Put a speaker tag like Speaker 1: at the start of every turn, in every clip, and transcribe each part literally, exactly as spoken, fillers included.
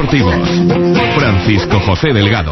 Speaker 1: deportivos. Francisco José Delgado.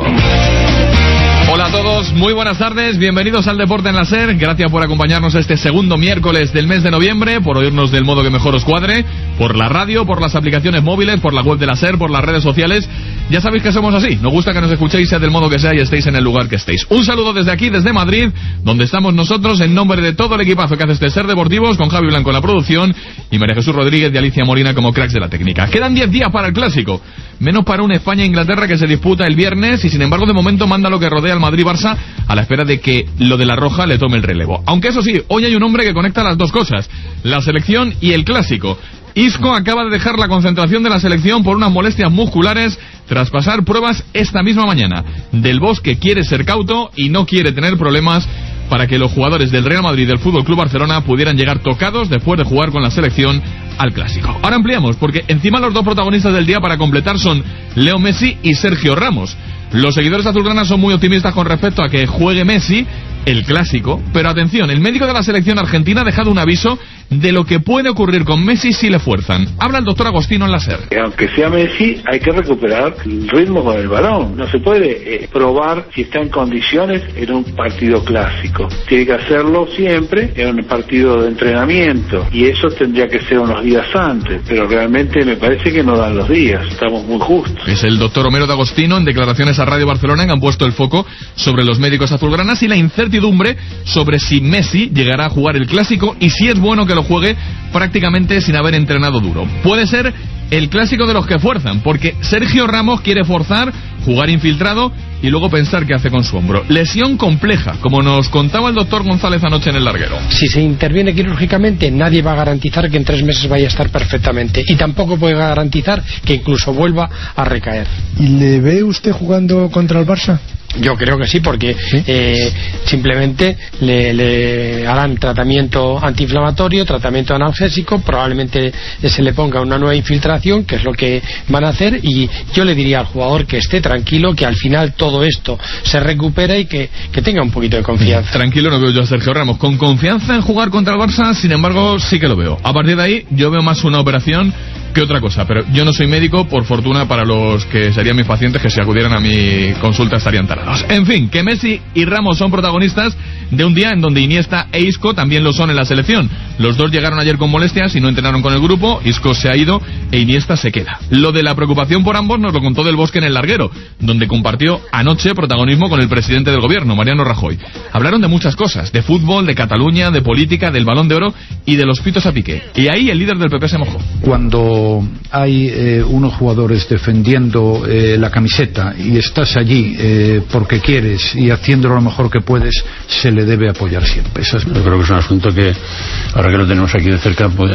Speaker 2: Hola a todos, muy buenas tardes, bienvenidos al Deporte en la SER. Gracias por acompañarnos este segundo miércoles del mes de noviembre, por oírnos del modo que mejor os cuadre, por la radio, por las aplicaciones móviles, por la web de la SER, por las redes sociales. Ya sabéis que somos así, nos gusta que nos escuchéis, sea del modo que sea, y estéis en el lugar que estéis. Un saludo desde aquí, desde Madrid, donde estamos nosotros, en nombre de todo el equipazo que hace este SER Deportivos, con Javi Blanco en la producción y María Jesús Rodríguez y Alicia Molina como cracks de la técnica. Quedan diez días para el Clásico, menos para un España-Inglaterra que se disputa el viernes, y sin embargo de momento manda lo que rodea al Madrid-Barça, a la espera de que lo de la Roja le tome el relevo. Aunque eso sí, hoy hay un hombre que conecta las dos cosas, la selección y el Clásico. Isco acaba de dejar la concentración de la selección por unas molestias musculares tras pasar pruebas esta misma mañana. Del Bosque quiere ser cauto y no quiere tener problemas para que los jugadores del Real Madrid y del F C Barcelona pudieran llegar tocados después de jugar con la selección al Clásico. Ahora ampliamos, porque encima los dos protagonistas del día para completar son Leo Messi y Sergio Ramos. Los seguidores azulgranas son muy optimistas con respecto a que juegue Messi el Clásico, pero atención, el médico de la selección argentina ha dejado un aviso de lo que puede ocurrir con Messi si le fuerzan. Habla el doctor Agostino en la SER.
Speaker 3: Aunque sea Messi, hay que recuperar el ritmo con el balón. No se puede eh, probar si está en condiciones en un partido clásico. Tiene que hacerlo siempre en un partido de entrenamiento, y eso tendría que ser unos días antes, pero realmente me parece que no dan los días, estamos muy justos.
Speaker 2: Es el doctor Homero de Agostino en declaraciones a Radio Barcelona, que han puesto el foco sobre los médicos azulgranas y la incertidumbre sobre si Messi llegará a jugar el Clásico y si es bueno que lo juegue prácticamente sin haber entrenado duro. Puede ser el Clásico de los que fuerzan, porque Sergio Ramos quiere forzar, jugar infiltrado y luego pensar qué hace con su hombro. Lesión compleja, como nos contaba el doctor González anoche en el larguero.
Speaker 4: Si se interviene quirúrgicamente, nadie va a garantizar que en tres meses vaya a estar perfectamente, y tampoco puede garantizar que incluso vuelva a recaer.
Speaker 5: ¿Y le ve usted jugando contra el Barça?
Speaker 4: Yo creo que sí, porque ¿Sí? Eh, simplemente le, le harán tratamiento antiinflamatorio, tratamiento analgésico, probablemente se le ponga una nueva infiltración, que es lo que van a hacer, y yo le diría al jugador que esté tranquilo, que al final todo esto se recupera y que, que tenga un poquito de confianza.
Speaker 2: Tranquilo no veo yo a Sergio Ramos. Con confianza en jugar contra el Barça, sin embargo, sí que lo veo. A partir de ahí, yo veo más una operación que otra cosa, pero yo no soy médico, por fortuna para los que serían mis pacientes, que si acudieran a mi consulta estarían tarados. En fin, que Messi y Ramos son protagonistas de un día en donde Iniesta e Isco también lo son en la selección. Los dos llegaron ayer con molestias y no entrenaron con el grupo. Isco se ha ido e Iniesta se queda. Lo de la preocupación por ambos nos lo contó Del Bosque en el larguero, donde compartió anoche protagonismo con el presidente del gobierno, Mariano Rajoy. Hablaron de muchas cosas, de fútbol, de Cataluña, de política, del Balón de Oro y de los pitos a Piqué. Y ahí el líder del P P se mojó.
Speaker 6: Cuando hay eh, unos jugadores defendiendo eh, la camiseta y estás allí eh, porque quieres y haciéndolo lo mejor que puedes, se le debe apoyar siempre. Eso es...
Speaker 7: Yo creo que es un asunto que, ahora que lo tenemos aquí de cerca, pues,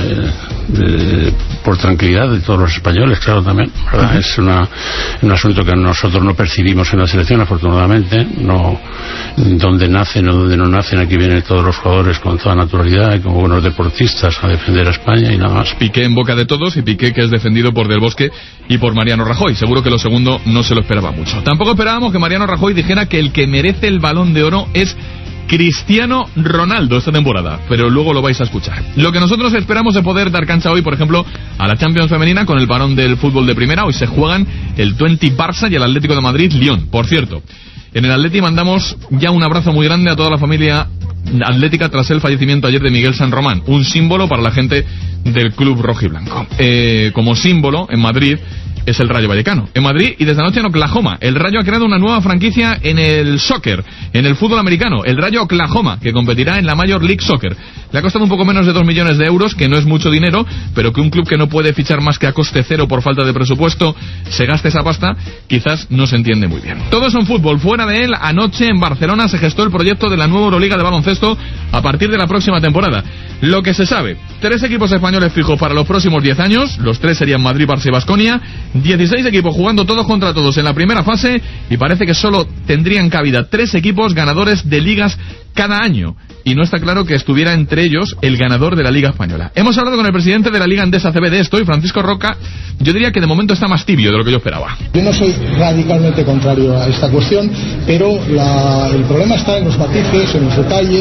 Speaker 7: eh, por tranquilidad de todos los españoles, claro, también, ¿verdad? Uh-huh. Es una, un asunto que nosotros no percibimos en la selección, afortunadamente, no donde nacen o donde no nacen, aquí vienen todos los jugadores con toda naturalidad y como buenos deportistas a defender a España y nada más.
Speaker 2: Piqué en boca de todos, y Piqué que es defendido por Del Bosque y por Mariano Rajoy. Seguro que lo segundo no se lo esperaba mucho. Tampoco esperábamos que Mariano Rajoy dijera que el que merece el Balón de Oro es Cristiano Ronaldo esta temporada, pero luego lo vais a escuchar. Lo que nosotros esperamos es poder dar cancha hoy, por ejemplo, a la Champions femenina con el parón del fútbol de primera. Hoy se juegan el veinte Barça y el Atlético de Madrid Lyon. Por cierto, en el Atleti mandamos ya un abrazo muy grande a toda la familia atlética tras el fallecimiento ayer de Miguel San Román, un símbolo para la gente del club rojiblanco. Eh, como símbolo, en Madrid es el Rayo Vallecano. En Madrid y desde anoche en Oklahoma, el Rayo ha creado una nueva franquicia en el soccer, en el fútbol americano, el Rayo Oklahoma, que competirá en la Major League Soccer. Le ha costado un poco menos de dos millones de euros, que no es mucho dinero, pero que un club que no puede fichar más que a coste cero por falta de presupuesto se gaste esa pasta, quizás no se entiende muy bien. Todo eso en fútbol. Fuera de él, anoche en Barcelona se gestó el proyecto de la nueva Euroliga de baloncesto a partir de la próxima temporada. Lo que se sabe, tres equipos españoles fijos para los próximos diez años, los tres serían Madrid, Barça y Baskonia, dieciséis equipos jugando todos contra todos en la primera fase, y parece que solo tendrían cabida tres equipos ganadores de ligas cada año, y no está claro que estuviera entre ellos el ganador de la Liga Española. Hemos hablado con el presidente de la Liga Endesa C B de esto, y Francisco Roca, yo diría que de momento está más tibio de lo que yo esperaba.
Speaker 5: Yo no soy radicalmente contrario a esta cuestión, pero la, el problema está en los matices, en los detalles,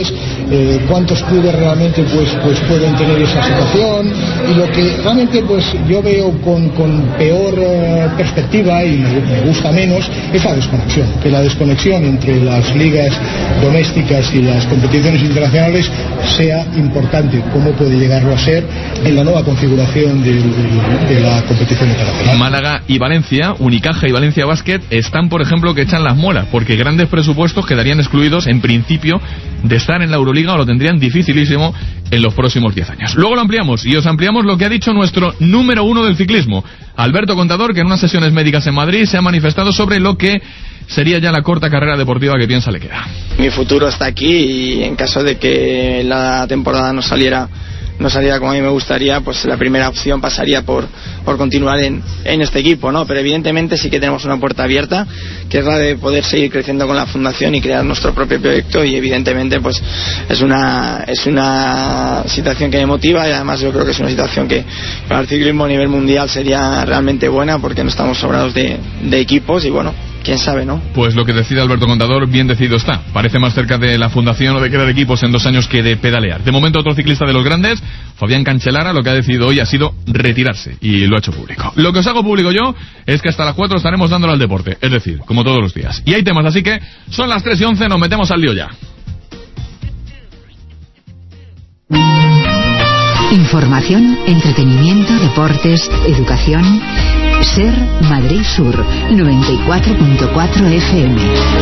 Speaker 5: eh, cuántos clubes realmente pues, pues pueden tener esa situación, y lo que realmente pues yo veo con, con peor eh, perspectiva y me, me gusta menos es la desconexión, que la desconexión entre las ligas domésticas y las competiciones internacionales sea importante, como puede llegarlo a ser en la nueva configuración de, de, de la competición internacional.
Speaker 2: Málaga y Valencia, Unicaja y Valencia Basket están, por ejemplo, que echan las muelas, porque grandes presupuestos quedarían excluidos en principio de estar en la Euroliga, o lo tendrían dificilísimo en los próximos diez años. Luego lo ampliamos y os ampliamos lo que ha dicho nuestro número uno del ciclismo, Alberto Contador, que en unas sesiones médicas en Madrid se ha manifestado sobre lo que sería ya la corta carrera deportiva que piensa le queda.
Speaker 8: Mi futuro está aquí, y en caso de que la temporada no saliera no saliera como a mí me gustaría, pues la primera opción pasaría por, por continuar en, en este equipo, ¿no? Pero evidentemente sí que tenemos una puerta abierta, que es la de poder seguir creciendo con la fundación y crear nuestro propio proyecto, y evidentemente pues es una es una situación que me motiva, y además yo creo que es una situación que para el ciclismo a nivel mundial sería realmente buena, porque no estamos sobrados de, de equipos, y bueno, quién sabe, ¿no?
Speaker 2: Pues lo que decide Alberto Contador, bien decidido está. Parece más cerca de la fundación o de crear equipos en dos años que de pedalear. De momento, otro ciclista de los grandes, Fabián Cancellara, lo que ha decidido hoy ha sido retirarse, y lo ha hecho público. Lo que os hago público yo es que hasta las cuatro estaremos dándole al deporte, es decir, como todos los días. Y hay temas, así que son las tres y once, nos metemos al lío ya.
Speaker 9: Información, entretenimiento, deportes, educación. Ser Madrid Sur noventa y cuatro punto cuatro F M.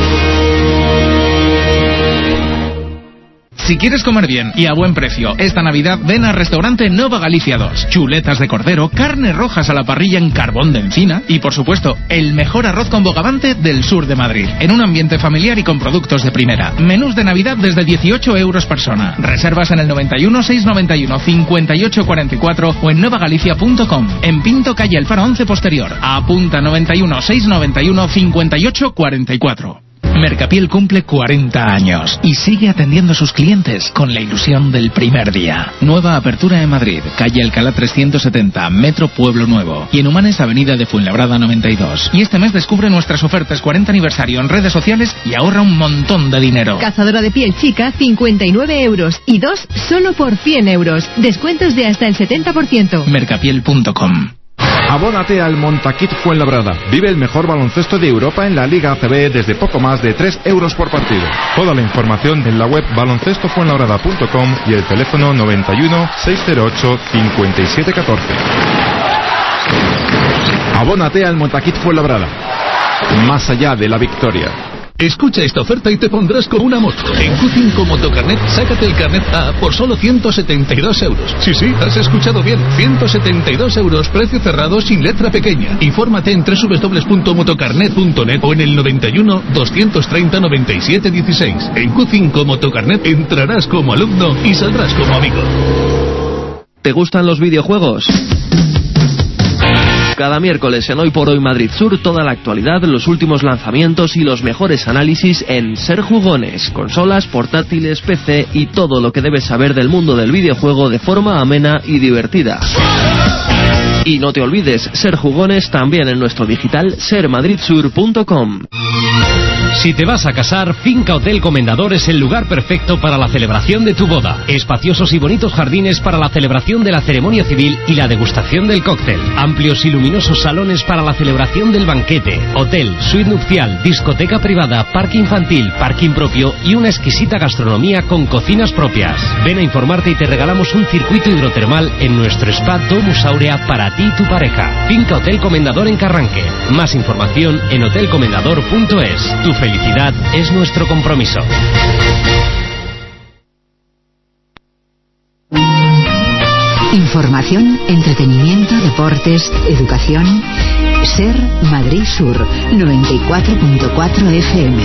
Speaker 10: Si quieres comer bien y a buen precio esta Navidad, ven al restaurante Nova Galicia dos. Chuletas de cordero, carnes rojas a la parrilla en carbón de encina y, por supuesto, el mejor arroz con bogavante del sur de Madrid. En un ambiente familiar y con productos de primera. Menús de Navidad desde dieciocho euros persona. Reservas en el noventa y uno, seiscientos noventa y uno, cincuenta y ocho cuarenta y cuatro o en nova galicia punto com. En Pinto, calle El Faro once posterior. Apunta noventa y uno, seiscientos noventa y uno, cincuenta y ocho cuarenta y cuatro. Mercapiel cumple cuarenta años y sigue atendiendo a sus clientes con la ilusión del primer día. Nueva apertura en Madrid, calle Alcalá trescientos setenta, Metro Pueblo Nuevo, y en Humanes, avenida de Fuenlabrada noventa y dos. Y este mes descubre nuestras ofertas cuarenta aniversario en redes sociales y ahorra un montón de dinero.
Speaker 11: Cazadora de piel chica, cincuenta y nueve euros, y dos solo por cien euros. Descuentos de hasta el setenta por ciento.
Speaker 10: mercapiel punto com.
Speaker 12: Abónate al Montaquit Fuenlabrada. Vive el mejor baloncesto de Europa en la Liga A C B desde poco más de tres euros por partido. Toda la información en la web baloncesto fuenlabrada punto com y el teléfono noventa y uno, seiscientos ocho, cincuenta y siete catorce. Abónate al Montaquit Fuenlabrada. Más allá de la victoria.
Speaker 13: Escucha esta oferta y te pondrás como una moto. En Q cinco Motocarnet, sácate el carnet A por solo ciento setenta y dos euros. Sí, sí, has escuchado bien. ciento setenta y dos euros, precio cerrado sin letra pequeña. Infórmate en doble u doble u doble u punto motocarnet punto net o en el noventa y uno, doscientos treinta, noventa y siete dieciséis. En Q cinco Motocarnet entrarás como alumno y saldrás como amigo.
Speaker 14: ¿Te gustan los videojuegos? Cada miércoles en Hoy por Hoy Madrid Sur, toda la actualidad, los últimos lanzamientos y los mejores análisis en Ser Jugones, consolas, portátiles, P C y todo lo que debes saber del mundo del videojuego de forma amena y divertida. Y no te olvides, Ser Jugones también en nuestro digital ser madrid sur punto com.
Speaker 15: Si te vas a casar, Finca Hotel Comendador es el lugar perfecto para la celebración de tu boda. Espaciosos y bonitos jardines para la celebración de la ceremonia civil y la degustación del cóctel. Amplios y luminosos salones para la celebración del banquete. Hotel, suite nupcial, discoteca privada, parque infantil, parking propio y una exquisita gastronomía con cocinas propias. Ven a informarte y te regalamos un circuito hidrotermal en nuestro spa Domus Aurea para ti y tu pareja. Finca Hotel Comendador en Carranque. Más información en hotel comendador punto es. Tu felicidad es nuestro compromiso.
Speaker 9: Información, entretenimiento, deportes, educación. Ser Madrid Sur noventa y cuatro punto cuatro F M.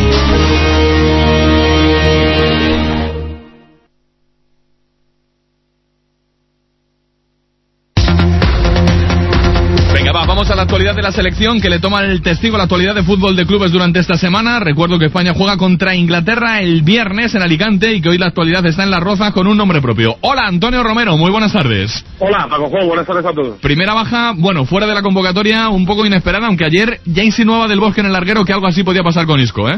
Speaker 2: Vamos a la actualidad de la selección, que le toma el testigo a la actualidad de fútbol de clubes durante esta semana. Recuerdo que España juega contra Inglaterra el viernes en Alicante y que hoy la actualidad está en la Roza con un nombre propio. Hola, Antonio Romero, muy buenas tardes.
Speaker 16: Hola, Paco Juan, buenas tardes a todos.
Speaker 2: Primera baja, bueno, fuera de la convocatoria, un poco inesperada, aunque ayer ya insinuaba Del Bosque en el larguero que algo así podía pasar con Isco, ¿eh?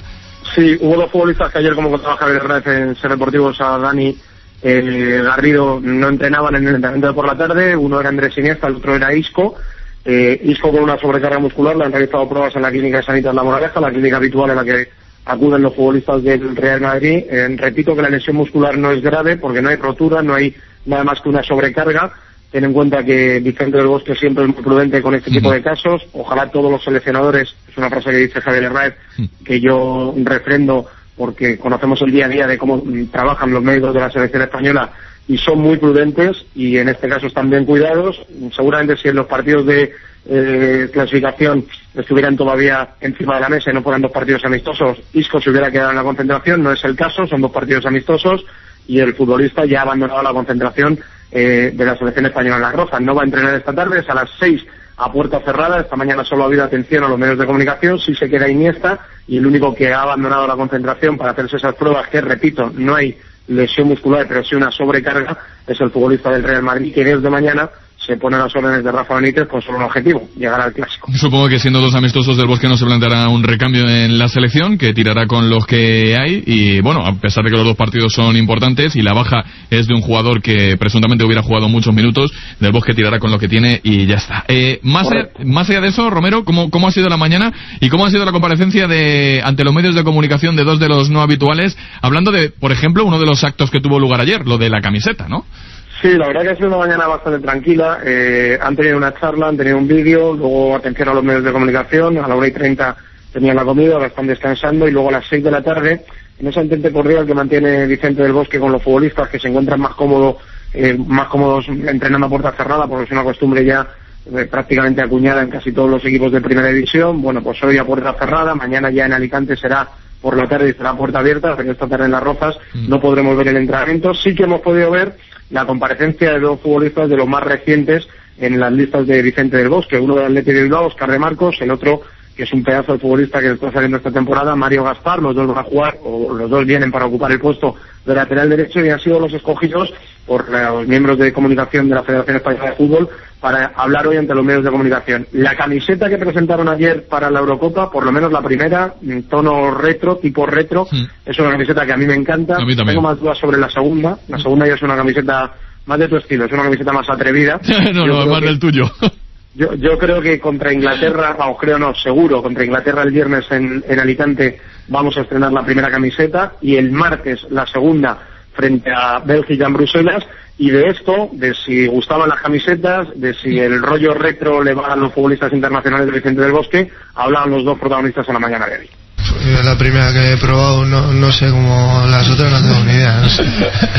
Speaker 16: Sí, hubo dos futbolistas que ayer, como contaba Javier Hernández en Ser Deportivos, a Dani eh, Garrido, no entrenaban en el entrenamiento de por la tarde. Uno era Andrés Iniesta, el otro era Isco. Eh, Isco con una sobrecarga muscular, le han realizado pruebas en la clínica de Sanitas La Moraleja, la clínica habitual en la que acuden los futbolistas del Real Madrid. Eh, repito que la lesión muscular no es grave porque no hay rotura, no hay nada más que una sobrecarga. Ten en cuenta que Vicente del Bosque siempre es muy prudente con este tipo de casos. Ojalá todos los seleccionadores, es una frase que dice Javier Hernández, que yo refrendo porque conocemos el día a día de cómo trabajan los médicos de la selección española, y son muy prudentes y en este caso están bien cuidados. Seguramente si en los partidos de eh, clasificación estuvieran todavía encima de la mesa y no fueran dos partidos amistosos, Isco se hubiera quedado en la concentración. No es el caso, son dos partidos amistosos y el futbolista ya ha abandonado la concentración eh, de la selección española en Las Rozas. No va a entrenar esta tarde, es a las seis a puerta cerrada. Esta mañana solo ha habido atención a los medios de comunicación. Sí se queda Iniesta, y el único que ha abandonado la concentración para hacerse esas pruebas, que repito, no hay lesión muscular pero sí una sobrecarga, es el futbolista del Real Madrid, que desde mañana se pone a las órdenes de Rafa Benítez con solo un objetivo: llegar al Clásico.
Speaker 2: Supongo que siendo dos amistosos del Bosque no se planteará un recambio en la selección, que tirará con los que hay. Y bueno, a pesar de que los dos partidos son importantes y la baja es de un jugador que presuntamente hubiera jugado muchos minutos, del Bosque tirará con lo que tiene y ya está. Eh, más, a, más allá de eso, Romero, ¿cómo, ¿cómo ha sido la mañana y cómo ha sido la comparecencia de ante los medios de comunicación de dos de los no habituales, hablando de, por ejemplo, uno de los actos que tuvo lugar ayer, lo de la camiseta, ¿no?
Speaker 16: Sí, la verdad que ha sido una mañana bastante tranquila. Eh, han tenido una charla, han tenido un vídeo, luego atención a los medios de comunicación. A la una y treinta tenían la comida, ahora están descansando, y luego a las seis de la tarde, en ese entente cordial que mantiene Vicente del Bosque con los futbolistas, que se encuentran más cómodos, eh, más cómodos entrenando a puerta cerrada, porque es una costumbre ya eh, prácticamente acuñada en casi todos los equipos de primera división. Bueno, pues hoy a puerta cerrada, mañana ya en Alicante será por la tarde y será puerta abierta, porque esta tarde en Las Rozas mm. no podremos ver el entrenamiento. Sí que hemos podido ver la comparecencia de dos futbolistas de los más recientes en las listas de Vicente del Bosque, uno del Athletic de Bilbao, Óscar de Marcos, el otro, que es un pedazo de futbolista que está saliendo esta temporada, Mario Gaspar. Los dos van a jugar, o los dos vienen para ocupar el puesto de lateral derecho, y han sido los escogidos por los miembros de comunicación de la Federación Española de Fútbol para hablar hoy ante los medios de comunicación. La camiseta que presentaron ayer para la Eurocopa, por lo menos la primera, en tono retro, tipo retro, sí. Es una camiseta que a mí me encanta. A mí también. Tengo más dudas sobre la segunda. La segunda ya es una camiseta más de tu estilo, es una camiseta más atrevida.
Speaker 2: no, no, más que... del tuyo.
Speaker 16: Yo, yo creo que contra Inglaterra, o creo no, seguro, contra Inglaterra el viernes en, en Alicante vamos a estrenar la primera camiseta, y el martes la segunda frente a Bélgica en Bruselas. Y de esto, de si gustaban las camisetas, de si el rollo retro le va a los futbolistas internacionales de Vicente del Bosque, hablaban los dos protagonistas en la mañana de hoy.
Speaker 17: Es la primera que he probado, no, no sé cómo las otras, no tengo ni idea, no sé.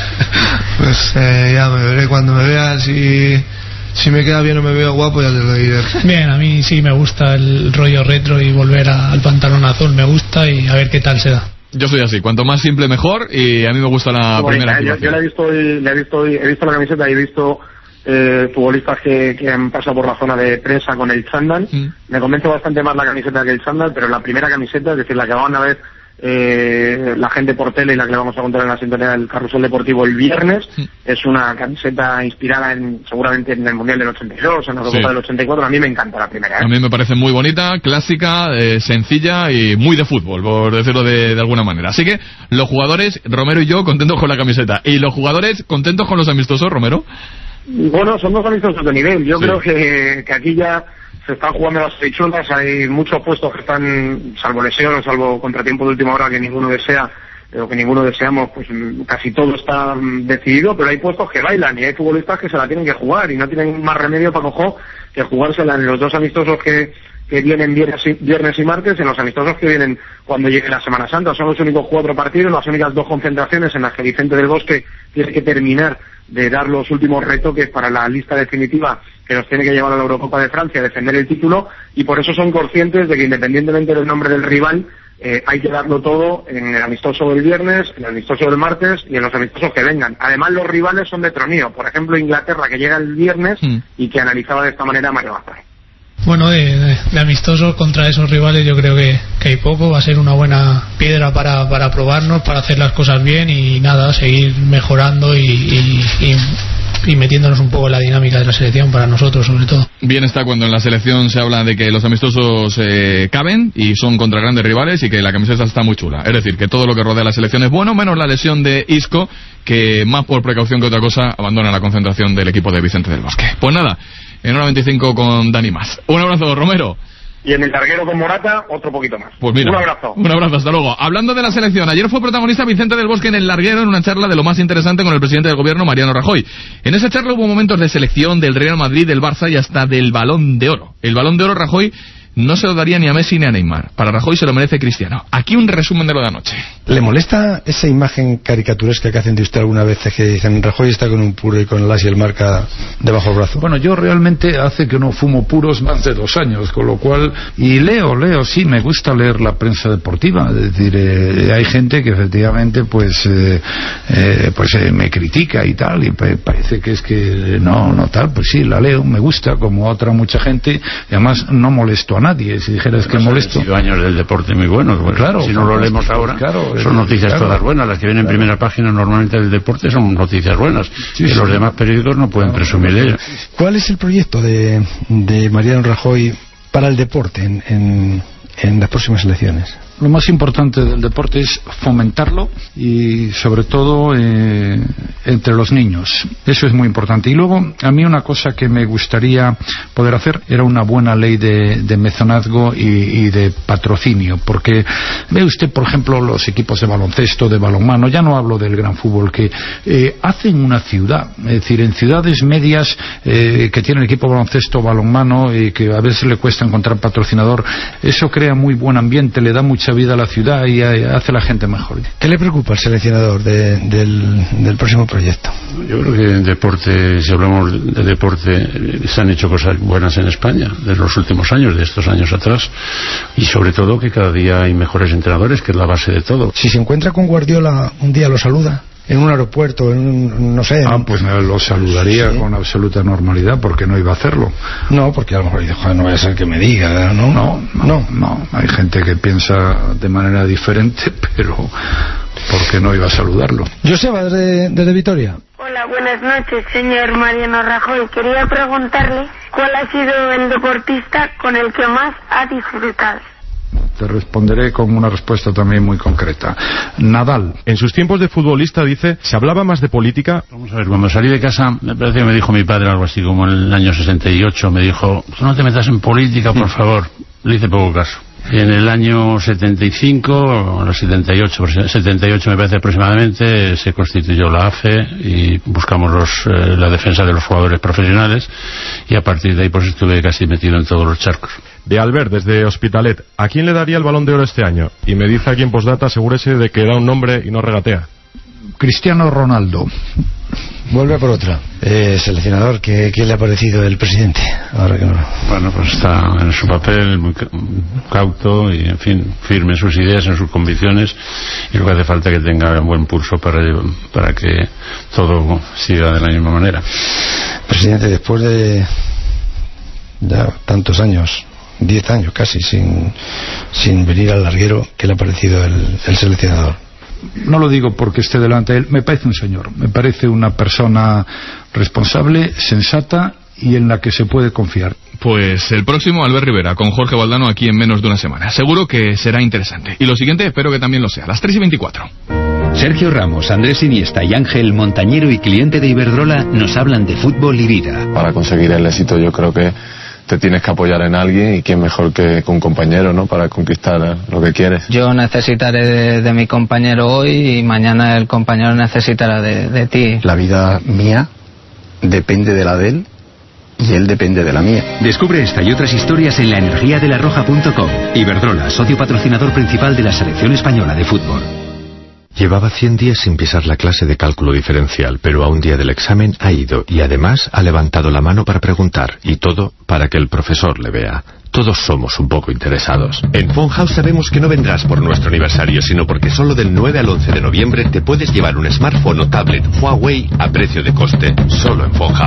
Speaker 17: Pues eh, ya me veré cuando me veas, y si me queda bien o me veo guapo ya te lo diré.
Speaker 18: Bien, a mí sí me gusta el rollo retro y volver a, al pantalón azul me gusta, y a ver qué tal se da.
Speaker 2: Yo soy así, cuanto más simple mejor, y a mí me gusta la
Speaker 16: Bonita,
Speaker 2: primera
Speaker 16: eh, yo, yo la he visto hoy, la he visto hoy, he visto la camiseta y he visto eh, futbolistas que, que han pasado por la zona de prensa con el chándal. Mm. Me convence bastante más la camiseta que el chándal, pero la primera camiseta, es decir, la que van a ver eh, la gente por tele y la que le vamos a contar en la sintonía del Carrusel Deportivo el viernes, mm. es una camiseta inspirada en, seguramente en el Mundial del ochenta y dos, en la Eurocopa sí. del ochenta y cuatro. A mí me encanta la primera, ¿eh?
Speaker 2: A mí me parece muy bonita, clásica, eh, sencilla y muy de fútbol, por decirlo de, de alguna manera. Así que los jugadores, Romero y yo, contentos con la camiseta. ¿Y los jugadores contentos con los amistosos, Romero?
Speaker 16: Bueno, son dos amistosos de nivel. Yo sí. creo que, que aquí ya se están jugando las fichuelas. Hay muchos puestos que están, salvo lesión, salvo contratiempo de última hora que ninguno desea, o que ninguno deseamos, pues casi todo está decidido, pero hay puestos que bailan y hay futbolistas que se la tienen que jugar y no tienen más remedio para cojo que jugársela en los dos amistosos que, que vienen viernes y, viernes y martes, en los amistosos que vienen cuando llegue la Semana Santa. Son los únicos cuatro partidos, las únicas dos concentraciones en las que Vicente del Bosque tiene que terminar de dar los últimos retoques para la lista definitiva que nos tiene que llevar a la Eurocopa de Francia, defender el título, y por eso son conscientes de que independientemente del nombre del rival, eh, hay que darlo todo en el amistoso del viernes, en el amistoso del martes y en los amistosos que vengan. Además, los rivales son de tronío. Por ejemplo, Inglaterra, que llega el viernes mm. y que analizaba de esta manera Mario Gaspar.
Speaker 18: Bueno, de, de, de amistosos contra esos rivales yo creo que, que hay poco. Va a ser una buena piedra para, para probarnos, para hacer las cosas bien y nada, seguir mejorando y, y, y y metiéndonos un poco en la dinámica de la selección para nosotros sobre todo.
Speaker 2: Bien está cuando en la selección se habla de que los amistosos eh, caben y son contra grandes rivales y que la camiseta está muy chula. Es decir, que todo lo que rodea la selección es bueno, menos la lesión de Isco, que más por precaución que otra cosa abandona la concentración del equipo de Vicente del Bosque. Pues nada, en hora veinticinco con Dani Más. Un abrazo, Romero.
Speaker 16: Y en el larguero con Morata, otro poquito más.
Speaker 2: Pues mira,
Speaker 16: un abrazo.
Speaker 2: Un abrazo, hasta luego. Hablando de la selección, ayer fue protagonista Vicente del Bosque en el larguero en una charla de lo más interesante con el presidente del gobierno, Mariano Rajoy. En esa charla hubo momentos de selección del Real Madrid, del Barça y hasta del Balón de Oro. El Balón de Oro, Rajoy no se lo daría ni a Messi ni a Neymar. Para Rajoy se lo merece Cristiano. Aquí un resumen de lo de anoche.
Speaker 19: ¿Le molesta esa imagen caricaturesca que hacen de usted alguna vez, que dicen Rajoy está con un puro y con el as y el marca debajo del brazo?
Speaker 6: Bueno, yo realmente hace que no fumo puros más de dos años, con lo cual, y leo, leo, sí, me gusta leer la prensa deportiva, es decir, eh, hay gente que efectivamente pues eh, eh, pues eh, me critica y tal, y pa- parece que es que no, no tal, pues sí, la leo, me gusta, como otra mucha gente, y además no molesto a nadie. Si dijeras que molesto,
Speaker 7: han sido años del deporte muy buenos, bueno,
Speaker 6: claro,
Speaker 7: si no lo leemos ahora,
Speaker 6: claro,
Speaker 7: son noticias
Speaker 6: claro,
Speaker 7: todas buenas, las que vienen
Speaker 6: claro.
Speaker 7: en primera página normalmente del deporte son noticias buenas,
Speaker 19: Sí,
Speaker 7: y
Speaker 19: sí.
Speaker 7: los demás periódicos no pueden presumir de ello.
Speaker 19: ¿Cuál es el proyecto de, de Mariano Rajoy para el deporte en, en, en las próximas elecciones?
Speaker 6: Lo más importante del deporte es fomentarlo y sobre todo eh, entre los niños. Eso es muy importante. Y luego, a mí una cosa que me gustaría poder hacer era una buena ley de, de mecenazgo y, y de patrocinio, porque ve usted, por ejemplo, los equipos de baloncesto, de balonmano, ya no hablo del gran fútbol, que eh, hacen una ciudad, es decir, en ciudades medias eh, que tienen equipo de baloncesto, balonmano, y que a veces le cuesta encontrar patrocinador, eso crea muy buen ambiente, le da mucha vida a la ciudad y hace a la gente mejor.
Speaker 19: ¿Qué le preocupa al seleccionador de, del, del próximo proyecto?
Speaker 7: Yo creo que en deporte, si hablamos de deporte, se han hecho cosas buenas en España de los últimos años, de estos años atrás, y sobre todo que cada día hay mejores entrenadores, que es la base de todo.
Speaker 19: Si se encuentra con Guardiola un día, ¿lo saluda? En un aeropuerto, en un, no sé... En...
Speaker 6: Ah, pues me lo saludaría sí. con absoluta normalidad, porque no iba a hacerlo.
Speaker 19: No, porque a lo mejor dice, joder, no vaya a ser que me diga, ¿no?
Speaker 6: No, no, no, no. Hay gente que piensa de manera diferente, pero porque no iba a saludarlo.
Speaker 19: Joseba, desde, desde Vitoria.
Speaker 20: Hola, buenas noches, señor Mariano Rajoy. Quería preguntarle cuál ha sido el deportista con el que más ha disfrutado.
Speaker 6: Te responderé con una respuesta también muy concreta. Nadal.
Speaker 12: En sus tiempos de futbolista, dice, se hablaba más de política.
Speaker 7: Vamos a ver, cuando salí de casa, me parece que me dijo mi padre algo así como en el año sesenta y ocho, me dijo, tú no te metas en política, por favor. Le hice poco caso. Y en el año setenta y cinco, o setenta y ocho, setenta y ocho me parece aproximadamente, se constituyó la A F E y buscamos los, eh, la defensa de los jugadores profesionales, y a partir de ahí pues estuve casi metido en todos los charcos.
Speaker 12: De Albert, desde Hospitalet, ¿a quién le daría el Balón de Oro este año? Y me dice aquí en postdata, asegúrese de que da un nombre y no regatea.
Speaker 6: Cristiano Ronaldo.
Speaker 19: Vuelve por otra. Eh, seleccionador, ¿qué, ¿qué le ha parecido el presidente? Ahora que no...
Speaker 7: Bueno, pues está en su papel, muy cauto y, en fin, firme en sus ideas, en sus convicciones, y lo que hace falta es que tenga un buen pulso para, para que todo siga de la misma manera.
Speaker 19: Presidente, después de ya tantos años, diez años casi, sin, sin venir al larguero, ¿qué le ha parecido el, el seleccionador?
Speaker 6: No lo digo porque esté delante de él, me parece un señor, me parece una persona responsable, sensata y en la que se puede confiar.
Speaker 2: Pues el próximo, Albert Rivera, con Jorge Valdano aquí en menos de una semana. Seguro que será interesante. Y lo siguiente espero que también lo sea, las tres y veinticuatro.
Speaker 21: Sergio Ramos, Andrés Iniesta y Ángel, montañero y cliente de Iberdrola, nos hablan de fútbol y vida.
Speaker 22: Para conseguir el éxito yo creo que te tienes que apoyar en alguien, y quién mejor que un compañero, ¿no?, para conquistar lo que quieres.
Speaker 23: Yo necesitaré de, de mi compañero hoy y mañana el compañero necesitará de, de ti.
Speaker 24: La vida mía depende de la de él y él depende de la mía.
Speaker 21: Descubre esta y otras historias en la energía de la roja punto com. Iberdrola, socio patrocinador principal de la selección española de fútbol.
Speaker 25: Llevaba cien días sin pisar la clase de cálculo diferencial, pero a un día del examen ha ido y además ha levantado la mano para preguntar, y todo para que el profesor le vea. Todos somos un poco interesados.
Speaker 26: En Phone House sabemos que no vendrás por nuestro aniversario, sino porque solo del nueve al once de noviembre te puedes llevar un smartphone o tablet Huawei a precio de coste. Solo en Phone House. Consulta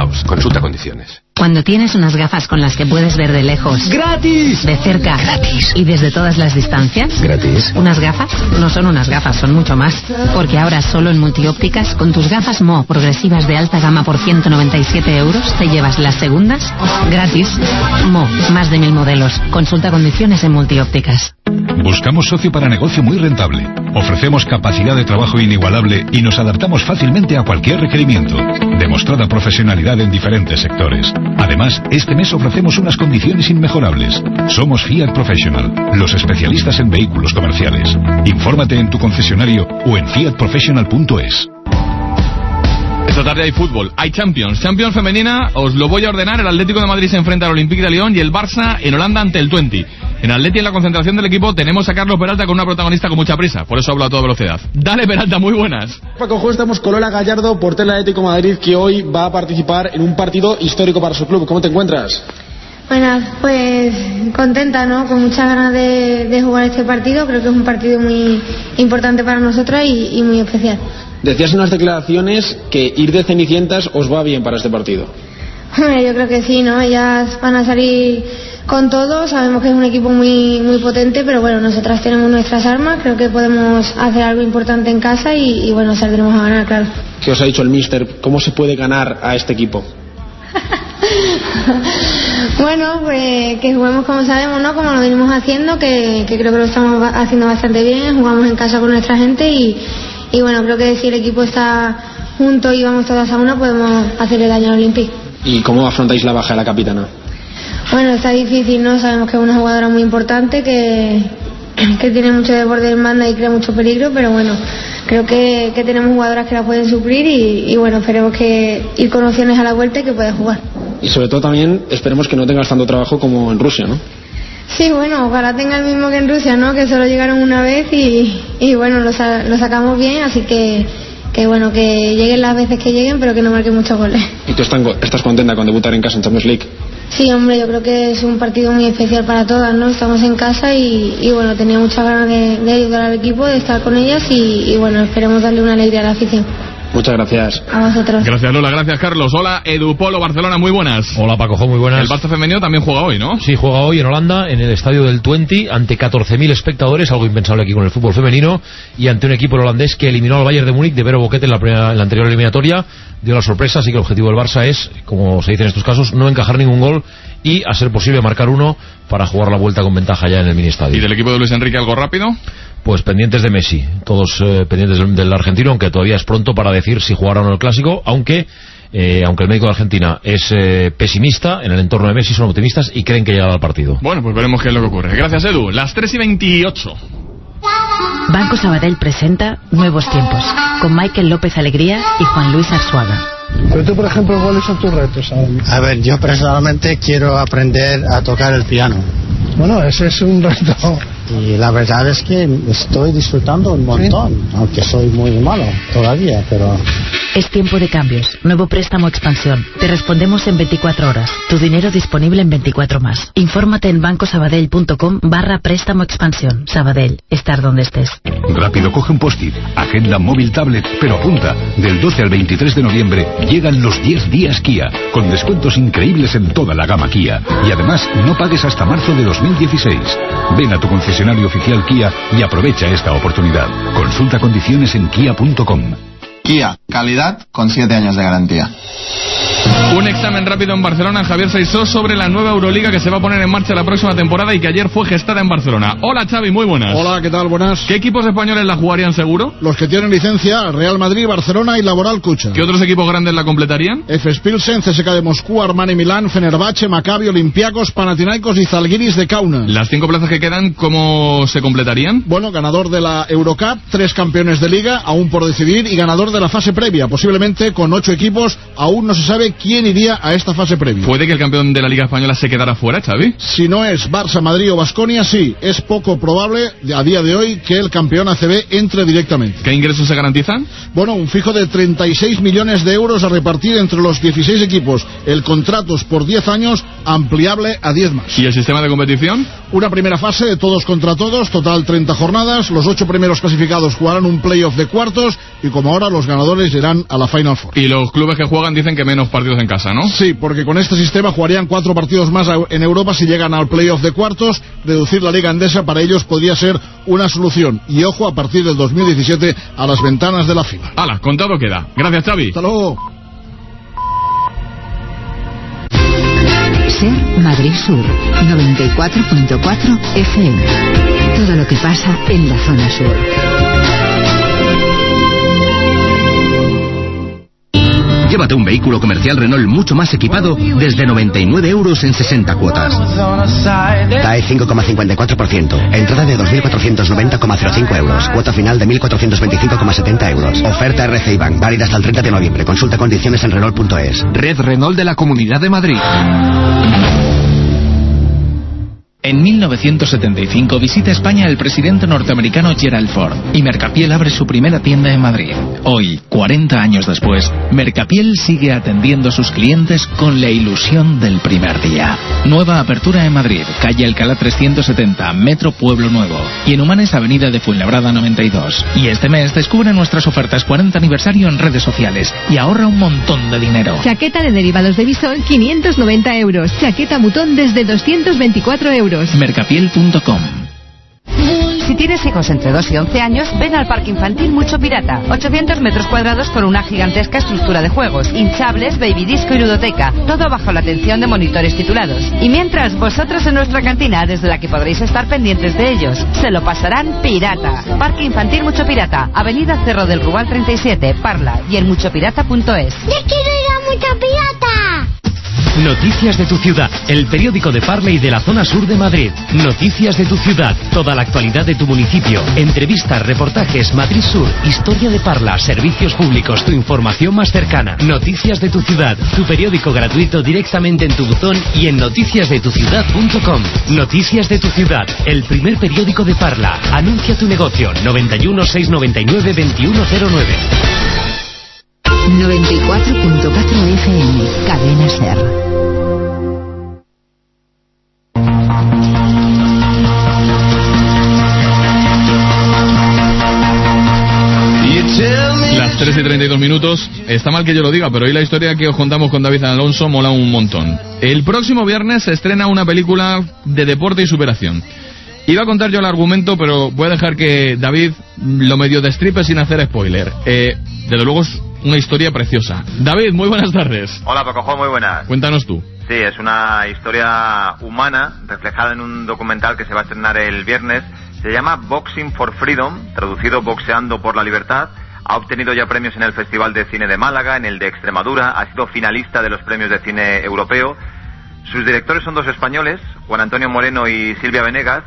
Speaker 25: Consulta condiciones.
Speaker 1: Cuando tienes unas gafas con las que puedes ver de lejos,
Speaker 25: ¡gratis!,
Speaker 1: de cerca,
Speaker 25: ¡gratis!,
Speaker 1: y desde todas las distancias,
Speaker 25: ¡gratis!
Speaker 1: Unas gafas no son unas gafas, son mucho más. Porque ahora solo en Multiópticas, con tus gafas Mo progresivas de alta gama por ciento noventa y siete euros, te llevas las segundas gratis. Mo, más de mil modelos. Consulta condiciones en Multiópticas.
Speaker 3: Buscamos socio para negocio muy rentable. Ofrecemos capacidad de trabajo inigualable y nos adaptamos fácilmente a cualquier requerimiento. Demostrada profesionalidad en diferentes sectores. Además, este mes ofrecemos unas condiciones inmejorables. Somos Fiat Professional, los especialistas en vehículos comerciales. Infórmate en tu concesionario o en fiat professional punto es.
Speaker 2: Esta tarde hay fútbol, hay Champions. Champions femenina, os lo voy a ordenar. El Atlético de Madrid se enfrenta al Olympique de Lyon y el Barça en Holanda ante el Twente. En Atleti, en la concentración del equipo, tenemos a Carlos Peralta con una protagonista con mucha prisa. Por eso hablo a toda velocidad. Dale, Peralta, muy buenas.
Speaker 4: Paco, hoy estamos con Lola Gallardo, portera del Atlético de Madrid, que hoy va a participar en un partido histórico para su club. ¿Cómo te encuentras?
Speaker 5: Bueno, pues contenta, ¿no? Con muchas ganas de, de jugar este partido. Creo que es un partido muy importante para nosotros y, y muy especial.
Speaker 4: Decías en unas declaraciones que ir de cenicientas os va bien para este partido.
Speaker 5: Bueno, yo creo que sí, ¿no? Ellas van a salir con todo. Sabemos que es un equipo muy muy potente, pero bueno, nosotras tenemos nuestras armas. Creo que podemos hacer algo importante en casa y, y bueno, saldremos a ganar, claro.
Speaker 4: ¿Qué os ha dicho el míster? ¿Cómo se puede ganar a este equipo?
Speaker 5: Bueno, pues que juguemos como sabemos, ¿no? Como lo venimos haciendo, que, que creo que lo estamos haciendo bastante bien. Jugamos en casa con nuestra gente y, y bueno, creo que si el equipo está junto y vamos todas a una, podemos hacerle daño al Olympique.
Speaker 4: ¿Y cómo afrontáis la baja de la capitana?
Speaker 5: Bueno, está difícil, ¿no? Sabemos que es una jugadora muy importante, que, que tiene mucho desborde en banda y crea mucho peligro, pero bueno, creo que, que tenemos jugadoras que la pueden suplir y, y bueno, esperemos que ir con opciones a la vuelta y que pueda jugar.
Speaker 4: Y sobre todo también esperemos que no tengas tanto trabajo como en Rusia, ¿no?
Speaker 5: Sí, bueno, ojalá tenga el mismo que en Rusia, ¿no? Que solo llegaron una vez y, y bueno, lo, lo sacamos bien, así que, que bueno, que lleguen las veces que lleguen, pero que no marquen muchos goles.
Speaker 4: ¿Y tú estás contenta con debutar en casa en Champions League?
Speaker 5: Sí, hombre, yo creo que es un partido muy especial para todas, ¿no? Estamos en casa y, y bueno, tenía muchas ganas de, de ayudar al equipo, de estar con ellas y, y bueno, esperemos darle una alegría a la afición.
Speaker 4: Muchas gracias.
Speaker 5: A vosotros.
Speaker 2: Gracias, Lola. Gracias, Carlos. Hola, Edu Polo, Barcelona. Muy buenas.
Speaker 8: Hola, Paco. Muy buenas.
Speaker 2: El Barça femenino también juega hoy, ¿no?
Speaker 8: Sí, juega hoy en Holanda, en el estadio del Twente, ante catorce mil espectadores, algo impensable aquí con el fútbol femenino, y ante un equipo holandés que eliminó al Bayern de Múnich de Vero Boquete en la, primera, en la anterior eliminatoria. Dio la sorpresa, así que el objetivo del Barça es, como se dice en estos casos, no encajar ningún gol y, a ser posible, marcar uno para jugar la vuelta con ventaja ya en el mini estadio.
Speaker 2: ¿Y del equipo de Luis Enrique algo rápido?
Speaker 8: Pues pendientes de Messi, todos eh, pendientes del, del argentino, aunque todavía es pronto para decir si jugará o no el clásico, aunque eh, aunque el médico de Argentina es eh, pesimista, en el entorno de Messi son optimistas y creen que llegará al partido.
Speaker 2: Bueno, pues veremos qué es lo que ocurre. Gracias, Edu. Las tres y veintiocho.
Speaker 11: Banco Sabadell presenta Nuevos Tiempos, con Michael López Alegría y Juan Luis Arzuaga.
Speaker 27: Pero tú, por ejemplo, ¿cuáles son tus retos ahora mismo?
Speaker 28: A ver, yo personalmente quiero aprender a tocar el piano.
Speaker 27: Bueno, ese es un reto.
Speaker 28: Y la verdad es que estoy disfrutando un montón, ¿sí? Aunque soy muy malo todavía, pero...
Speaker 11: Es tiempo de cambios. Nuevo préstamo expansión. Te respondemos en veinticuatro horas. Tu dinero disponible en veinticuatro más. Infórmate en bancosabadell.com barra préstamo expansión. Sabadell. Estar donde estés.
Speaker 29: Rápido, coge un post-it. Agenda móvil, tablet, pero apunta. Del doce al veintitrés de noviembre llegan los diez días Kia, con descuentos increíbles en toda la gama Kia. Y además, no pagues hasta marzo de dos mil dieciséis. Ven a tu concesionario oficial Kia y aprovecha esta oportunidad. Consulta condiciones en kia punto com.
Speaker 30: Kia, calidad con siete años de garantía.
Speaker 2: Un examen rápido en Barcelona, Javier Saissó, sobre la nueva Euroliga que se va a poner en marcha la próxima temporada y que ayer fue gestada en Barcelona. Hola, Xavi, muy buenas.
Speaker 31: Hola, ¿qué tal? Buenas.
Speaker 2: ¿Qué equipos españoles la jugarían seguro?
Speaker 31: Los que tienen licencia, Real Madrid, Barcelona y Laboral Cucha.
Speaker 2: ¿Qué otros equipos grandes la completarían?
Speaker 31: F S Pilsen, C S K A de Moscú, Armani Milán, Fenerbahce, Maccabi, Olympiacos, Panathinaikos y Zalgiris de Kaunas.
Speaker 2: ¿Las cinco plazas que quedan, cómo se completarían?
Speaker 31: Bueno, ganador de la Eurocup, tres campeones de liga, aún por decidir, y ganador de la fase previa, posiblemente con ocho equipos, aún no se sabe quién iría a esta fase previa.
Speaker 2: ¿Puede que el campeón de la Liga Española se quedara fuera, Xavi?
Speaker 31: Si no es Barça, Madrid o Baskonia, sí. Es poco probable a día de hoy que el campeón A C B entre directamente.
Speaker 2: ¿Qué ingresos se garantizan?
Speaker 31: Bueno, un fijo de treinta y seis millones de euros a repartir entre los dieciséis equipos. El contrato es por diez años, ampliable a diez más.
Speaker 2: ¿Y el sistema de competición?
Speaker 31: Una primera fase de todos contra todos, total treinta jornadas. Los ocho primeros clasificados jugarán un playoff de cuartos y como ahora los ganadores irán a la Final Four.
Speaker 2: Y los clubes que juegan dicen que menos partidos partidos en casa, ¿no?
Speaker 31: Sí, porque con este sistema jugarían cuatro partidos más en Europa si llegan al playoff de cuartos. Reducir la Liga Endesa para ellos podría ser una solución. Y ojo, a partir del dos mil diecisiete a las ventanas de la FIFA.
Speaker 2: Hala, contado queda. Gracias, Xavi.
Speaker 31: Hasta luego.
Speaker 7: Ser Madrid Sur, noventa y cuatro punto cuatro F M. Todo lo que pasa en la zona sur.
Speaker 9: Llévate un vehículo comercial Renault mucho más equipado desde noventa y nueve euros en sesenta cuotas.
Speaker 10: T A E cinco coma cincuenta y cuatro por ciento. Entrada de dos mil cuatrocientos noventa coma cero cinco euros. Cuota final de mil cuatrocientos veinticinco coma setenta euros. Oferta R C I Bank, válida hasta el treinta de noviembre. Consulta condiciones en Renault punto es.
Speaker 12: Red Renault de la Comunidad de Madrid.
Speaker 13: En mil novecientos setenta y cinco visita España el presidente norteamericano Gerald Ford y Mercapiel abre su primera tienda en Madrid. Hoy, cuarenta años después, Mercapiel sigue atendiendo a sus clientes con la ilusión del primer día. Nueva apertura en Madrid, calle Alcalá trescientos setenta, Metro Pueblo Nuevo. Y en Humanes, avenida de Fuenlabrada noventa y dos. Y este mes descubre nuestras ofertas cuarenta aniversario en redes sociales y ahorra un montón de dinero.
Speaker 14: Chaqueta de derivados de bisón, quinientos noventa euros. Chaqueta mutón desde doscientos veinticuatro euros.
Speaker 13: Mercapiel punto com.
Speaker 15: Si tienes hijos entre dos y once años, ven al Parque Infantil Mucho Pirata. ochocientos metros cuadrados con una gigantesca estructura de juegos, hinchables, baby disco y ludoteca. Todo bajo la atención de monitores titulados. Y mientras, vosotros en nuestra cantina, desde la que podréis estar pendientes de ellos. Se lo pasarán pirata. Parque Infantil Mucho Pirata, Avenida Cerro del Rubal treinta y siete, Parla y en mucho pirata punto es.
Speaker 16: ¡Yo quiero ir a Mucho Pirata!
Speaker 12: Noticias de tu ciudad, el periódico de Parla y de la zona sur de Madrid. Noticias de tu ciudad, toda la actualidad de tu municipio. Entrevistas, reportajes, Madrid Sur, historia de Parla, servicios públicos, tu información más cercana. Noticias de tu ciudad, tu periódico gratuito directamente en tu buzón y en noticias de tu ciudad punto com. Noticias de tu ciudad, el primer periódico de Parla. Anuncia tu negocio, noventa y uno, seiscientos noventa y nueve, veintiuno cero nueve.
Speaker 7: noventa y cuatro punto cuatro F M, Cadena Ser.
Speaker 2: Las tres y treinta y dos minutos. Está mal que yo lo diga, pero hoy la historia que os contamos con David Alonso mola un montón. El próximo viernes se estrena una película de deporte y superación. Iba a contar yo el argumento, pero voy a dejar que David lo medio destripe sin hacer spoiler. Eh, desde luego es una historia preciosa. David, muy buenas tardes.
Speaker 17: Hola, Pacojo, muy buenas.
Speaker 2: Cuéntanos tú.
Speaker 17: Sí, es una historia humana reflejada en un documental que se va a estrenar el viernes. Se llama Boxing for Freedom, traducido Boxeando por la Libertad. Ha obtenido ya premios en el Festival de Cine de Málaga, en el de Extremadura, ha sido finalista de los premios de cine europeo. Sus directores son dos españoles, Juan Antonio Moreno y Silvia Venegas,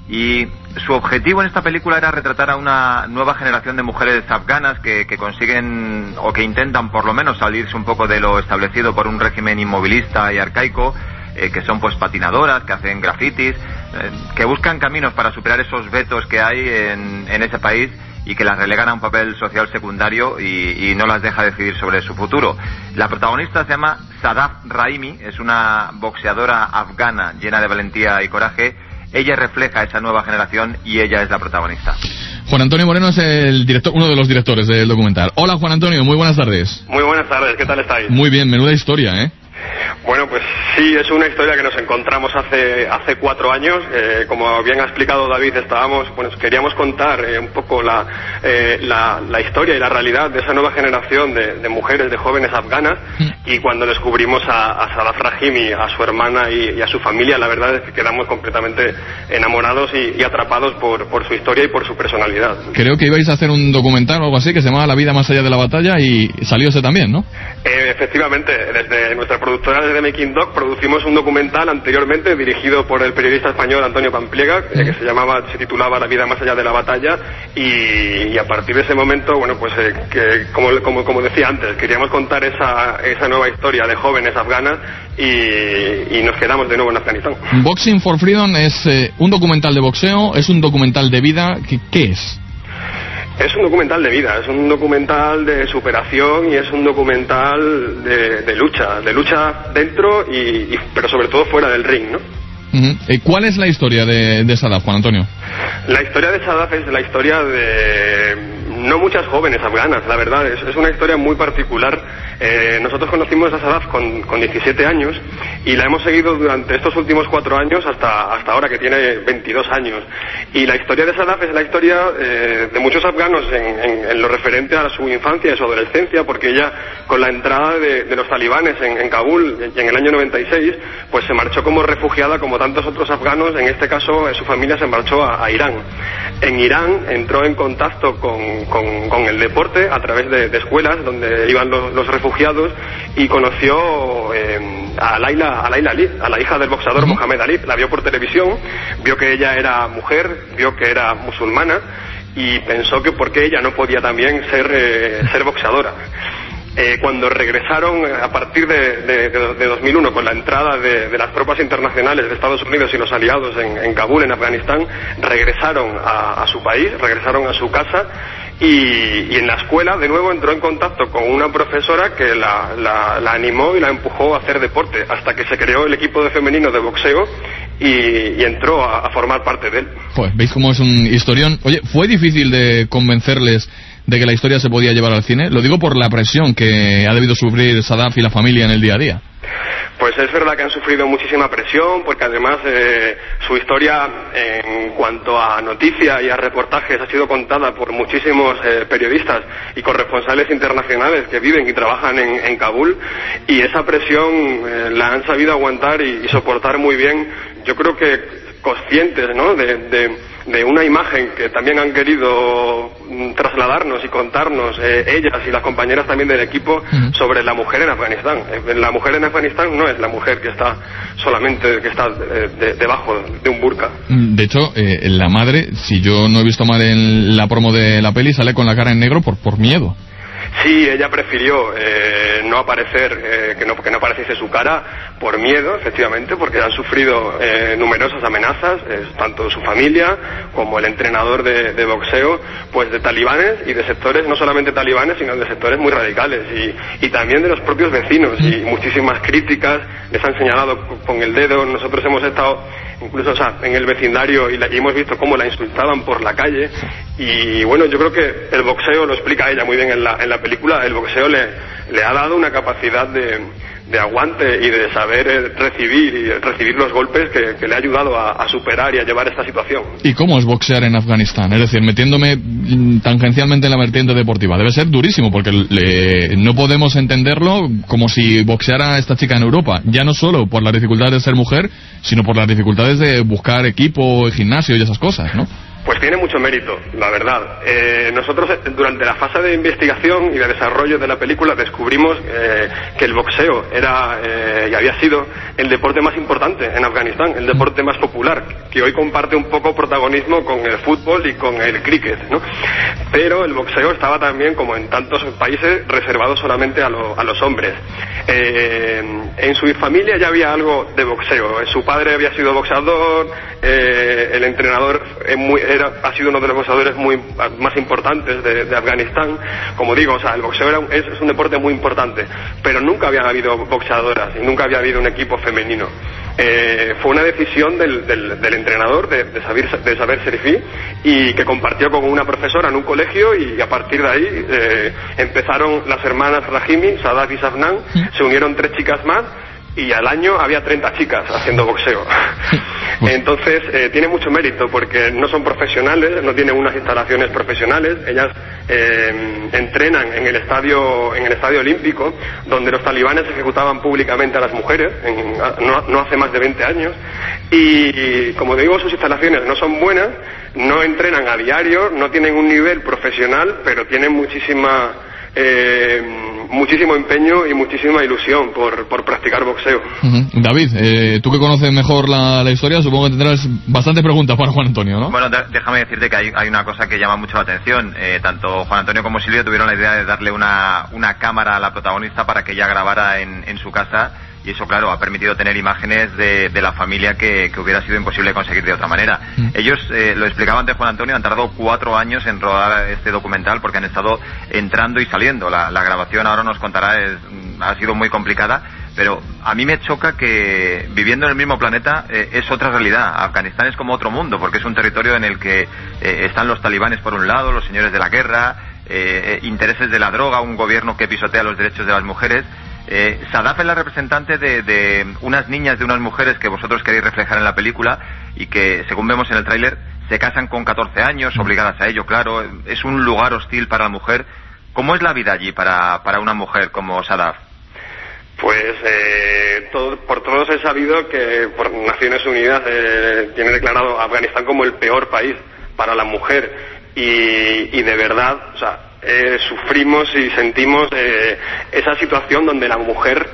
Speaker 17: y su objetivo en esta película era retratar a una nueva generación de mujeres afganas que, que consiguen, o que intentan por lo menos salirse un poco de lo establecido por un régimen inmovilista y arcaico, eh, que son pues patinadoras, que hacen grafitis, eh, que buscan caminos para superar esos vetos que hay en, en ese país y que las relegan a un papel social secundario y, y no las deja decidir sobre su futuro. La protagonista se llama Sadaf Rahimi, es una boxeadora afgana llena de valentía y coraje. Ella refleja esa nueva generación y ella es la protagonista.
Speaker 2: Juan Antonio Moreno es el director, uno de los directores del documental. Hola, Juan Antonio, muy buenas tardes.
Speaker 18: Muy buenas tardes, ¿qué tal estáis?
Speaker 2: Muy bien, menuda historia, ¿eh?
Speaker 18: Bueno, pues sí, es una historia que nos encontramos hace hace cuatro años. Eh, como bien ha explicado David, estábamos, bueno, queríamos contar eh, un poco la, eh, la la historia y la realidad de esa nueva generación de, de mujeres, de jóvenes afganas. Y cuando descubrimos a, a Sadaf Rahimi, a su hermana y, y a su familia, la verdad es que quedamos completamente enamorados y, y atrapados por, por su historia y por su personalidad.
Speaker 2: Creo que ibais a hacer un documental o algo así que se llamaba La vida más allá de la batalla y salió ese también, ¿no?
Speaker 18: Eh, efectivamente, desde nuestra productora de Making Doc producimos un documental anteriormente dirigido por el periodista español Antonio Pampliega, eh, que se llamaba, se titulaba La vida más allá de la batalla, y, y a partir de ese momento, bueno, pues eh, que como, como, como decía antes, queríamos contar esa, esa nueva historia de jóvenes afganas y, y nos quedamos de nuevo en Afganistán.
Speaker 2: Boxing for Freedom es eh, un documental de boxeo, es un documental de vida, ¿qué, qué es?
Speaker 18: Es un documental de vida, es un documental de superación y es un documental de, de lucha, de lucha dentro y, y pero sobre todo fuera del ring, ¿no?
Speaker 2: Uh-huh. ¿Cuál es la historia de, de Sadaf, Juan Antonio?
Speaker 18: La historia de Sadaf es la historia de no muchas jóvenes afganas, la verdad, es, es una historia muy particular. Eh, nosotros conocimos a Sadaf con, con diecisiete años y la hemos seguido durante estos últimos cuatro años hasta, hasta ahora, que tiene veintidós años. Y la historia de Sadaf es la historia eh, de muchos afganos en, en, en lo referente a su infancia y su adolescencia, porque ella, con la entrada de, de los talibanes en, en Kabul en, en el año noventa y seis, pues se marchó como refugiada, como tantos otros afganos. En este caso, eh, su familia se marchó a, a Irán. En Irán entró en contacto con, con, con el deporte a través de, de escuelas donde iban los, los refugiados, y conoció eh, a Laila, a Laila Ali, a la hija del boxeador Mohamed Ali. La vio por televisión, vio que ella era mujer, vio que era musulmana, y pensó que por qué ella no podía también ser, eh, ser boxeadora. Eh, cuando regresaron a partir de, de, de, de dos mil uno, con la entrada de, de las tropas internacionales de Estados Unidos y los aliados en, en Kabul, en Afganistán, regresaron a, a su país, regresaron a su casa, y, y en la escuela de nuevo entró en contacto con una profesora que la, la, la animó y la empujó a hacer deporte, hasta que se creó el equipo de femenino de boxeo y, y entró a, a formar parte de él.
Speaker 2: Joder, ¿veis cómo es un historión? Oye, ¿fue difícil de convencerles de que la historia se podía llevar al cine? Lo digo por la presión que ha debido sufrir Sadaf y la familia en el día a día.
Speaker 18: Pues es verdad que han sufrido muchísima presión, porque además eh, su historia en cuanto a noticias y a reportajes ha sido contada por muchísimos eh, periodistas y corresponsales internacionales que viven y trabajan en, en Kabul, y esa presión eh, la han sabido aguantar y, y soportar muy bien. Yo creo que conscientes, ¿no?, de, de, de una imagen que también han querido trasladarnos y contarnos eh, ellas y las compañeras también del equipo uh-huh. sobre la mujer en Afganistán. Eh, la mujer en Afganistán no es la mujer que está solamente que está de, de, debajo de un burka.
Speaker 2: De hecho, eh, la madre, si yo no he visto mal en la promo de la peli, sale con la cara en negro por, por miedo.
Speaker 18: Sí, ella prefirió eh, no aparecer, eh, que no que no apareciese su cara, por miedo, efectivamente, porque han sufrido eh, numerosas amenazas, eh, tanto su familia como el entrenador de, de boxeo, pues de talibanes y de sectores, no solamente talibanes, sino de sectores muy radicales, y, y también de los propios vecinos, y muchísimas críticas, les han señalado con el dedo. Nosotros hemos estado incluso, o sea, en el vecindario y, la, y hemos visto cómo la insultaban por la calle, y bueno, yo creo que el boxeo, lo explica ella muy bien en la, en la película, el boxeo le, le ha dado una capacidad de, de aguante y de saber eh, recibir y recibir los golpes que, que le ha ayudado a, a superar y a llevar esta situación.
Speaker 2: ¿Y cómo es boxear en Afganistán? Es decir, metiéndome tangencialmente en la vertiente deportiva. Debe ser durísimo, porque le, no podemos entenderlo como si boxeara esta chica en Europa, ya no solo por las dificultades de ser mujer, sino por las dificultades de buscar equipo, gimnasio y esas cosas, ¿no?
Speaker 18: Pues tiene mucho mérito, la verdad. Eh, nosotros durante la fase de investigación y de desarrollo de la película descubrimos eh, que el boxeo era eh, y había sido el deporte más importante en Afganistán, el deporte más popular, que hoy comparte un poco protagonismo con el fútbol y con el cricket, ¿no? Pero el boxeo estaba también, como en tantos países, reservado solamente a, lo, a los hombres. Eh, en su familia ya había algo de boxeo. Su padre había sido boxeador, eh, el entrenador es muy Era, ha sido uno de los boxeadores muy más importantes de, de Afganistán. Como digo, o sea, el boxeo era un, es, es un deporte muy importante, pero nunca había habido boxeadoras y nunca había habido un equipo femenino. Eh, fue una decisión del, del, del entrenador de, de, saber, de saber serifí, y que compartió con una profesora en un colegio, y a partir de ahí eh, empezaron las hermanas Rahimi, Sadaf y Safnan, se unieron tres chicas más, y al año había treinta chicas haciendo boxeo. Entonces eh, tiene mucho mérito, porque no son profesionales, no tienen unas instalaciones profesionales. Ellas eh, entrenan en el estadio en el estadio olímpico, donde los talibanes ejecutaban públicamente a las mujeres en, no, no hace más de veinte años, y como digo, sus instalaciones no son buenas, no entrenan a diario, no tienen un nivel profesional, pero tienen muchísima Eh, muchísimo empeño y muchísima ilusión por, por practicar boxeo.
Speaker 2: Uh-huh. David, eh, tú que conoces mejor la, la historia, supongo que tendrás bastantes preguntas para Juan Antonio, ¿no?
Speaker 17: Bueno, de- déjame decirte que hay, hay una cosa que llama mucho la atención. Eh, tanto Juan Antonio como Silvia tuvieron la idea de darle una, una cámara a la protagonista para que ella grabara en, en su casa, y eso, claro, ha permitido tener imágenes de, de la familia que, que hubiera sido imposible conseguir de otra manera. Mm. Ellos, eh, lo explicaba antes Juan Antonio, han tardado cuatro años en rodar este documental, porque han estado entrando y saliendo. La, la grabación, ahora nos contará, es, ha sido muy complicada, pero a mí me choca que, viviendo en el mismo planeta, eh, es otra realidad. Afganistán es como otro mundo, porque es un territorio en el que eh, están los talibanes por un lado, los señores de la guerra, eh, intereses de la droga, un gobierno que pisotea los derechos de las mujeres. Eh, Sadaf es la representante de, de unas niñas, de unas mujeres que vosotros queréis reflejar en la película y que, según vemos en el tráiler, se casan con catorce años, obligadas a ello, claro. Es un lugar hostil para la mujer. ¿Cómo es la vida allí para, para una mujer como Sadaf?
Speaker 18: Pues eh, todo, por todos he sabido que por Naciones Unidas eh, tiene declarado a Afganistán como el peor país para la mujer y, y de verdad, o sea, eh, sufrimos y sentimos eh, esa situación donde la mujer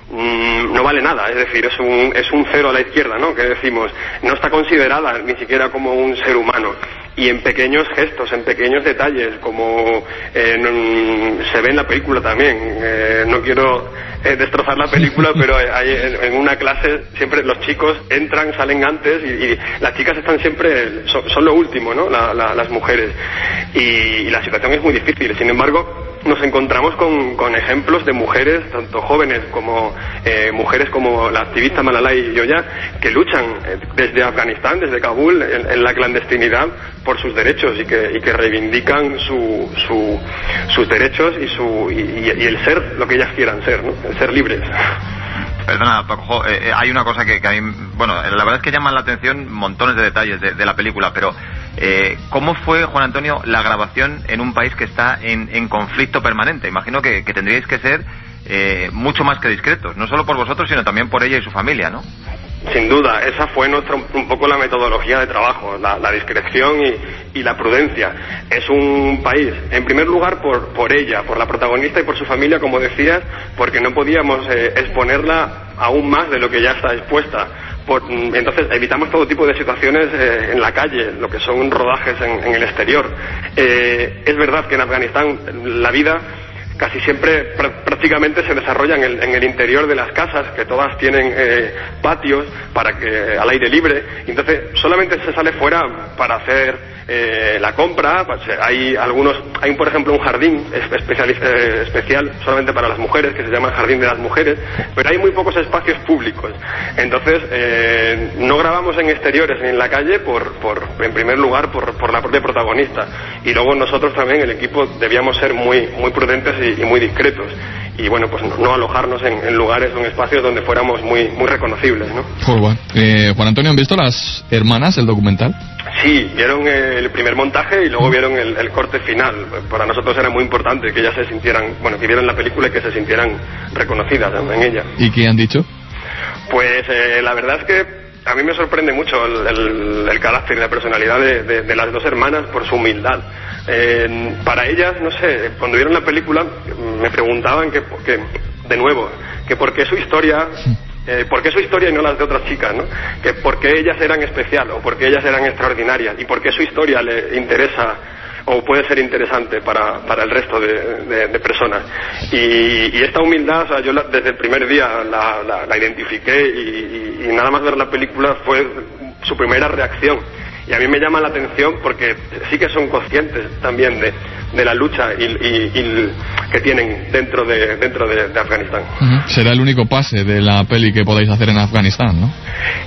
Speaker 18: mm, no vale nada, es decir, es un, es un cero a la izquierda, ¿no? Que decimos, no está considerada ni siquiera como un ser humano. Y en pequeños gestos, en pequeños detalles, como eh, en, se ve en la película también. Eh, no quiero eh, destrozar la película, pero hay, en, en una clase siempre los chicos entran, salen antes y, y las chicas están siempre, son, son lo último, ¿no? La, la, las mujeres. Y, y la situación es muy difícil. Sin embargo, nos encontramos con, con ejemplos de mujeres, tanto jóvenes como eh, mujeres como la activista Malalai Yoya, que luchan eh, desde Afganistán, desde Kabul, en, en la clandestinidad por sus derechos y que, y que reivindican su, su, sus derechos y, su, y, y el ser lo que ellas quieran ser, ¿no? El ser libres.
Speaker 17: Perdona, Paco, eh, hay una cosa que, que a mí, bueno, la verdad es que llaman la atención montones de detalles de, de la película, pero eh, ¿cómo fue, Juan Antonio, la grabación en un país que está en, en conflicto permanente? Imagino que, que tendríais que ser eh, mucho más que discretos, no solo por vosotros, sino también por ella y su familia, ¿no?
Speaker 18: Sin duda, esa fue nuestra, un poco la metodología de trabajo, la, la discreción y, y la prudencia. Es un país, en primer lugar, por, por ella, por la protagonista y por su familia, como decías, porque no podíamos eh, exponerla aún más de lo que ya está expuesta. Por, entonces evitamos todo tipo de situaciones eh, en la calle, lo que son rodajes en, en el exterior. Eh, es verdad que en Afganistán la vida casi siempre pr- prácticamente se desarrolla en el, en el interior de las casas, que todas tienen eh, patios para que al aire libre, y entonces solamente se sale fuera para hacer eh, la compra. Pues, hay algunos, hay por ejemplo un jardín especial, eh, especial solamente para las mujeres, que se llama el Jardín de las Mujeres, pero hay muy pocos espacios públicos. Entonces eh, no grabamos en exteriores ni en la calle por, por en primer lugar por, por la propia protagonista, y luego nosotros también, el equipo, debíamos ser muy, muy prudentes y y muy discretos y bueno, pues no, no alojarnos en, en lugares o en espacios donde fuéramos muy muy reconocibles, ¿no?
Speaker 2: Pues bueno. eh, Juan Antonio, ¿han visto las hermanas el documental?
Speaker 18: Sí, vieron el primer montaje y luego vieron el, el corte final. Para nosotros era muy importante que ellas se sintieran, bueno, que vieran la película y que se sintieran reconocidas en ella.
Speaker 2: ¿Y qué han dicho?
Speaker 18: Pues eh, la verdad es que a mí me sorprende mucho el, el, el carácter y la personalidad de, de, de las dos hermanas por su humildad. Eh, para ellas, no sé, cuando vieron la película me preguntaban que, que de nuevo, que por qué su historia, eh, por qué su historia y no las de otras chicas, ¿no? Que por qué ellas eran especial o por qué ellas eran extraordinarias y por qué su historia le interesa o puede ser interesante para, para el resto de, de, de personas. Y, y esta humildad, o sea, yo la, desde el primer día la, la, la identifiqué y, y, y nada más ver la película fue su primera reacción. Y a mí me llama la atención porque sí que son conscientes también de, de la lucha y, y, y que tienen dentro de dentro de, de Afganistán.
Speaker 2: Uh-huh. Será el único pase de la peli que podáis hacer en Afganistán, ¿no?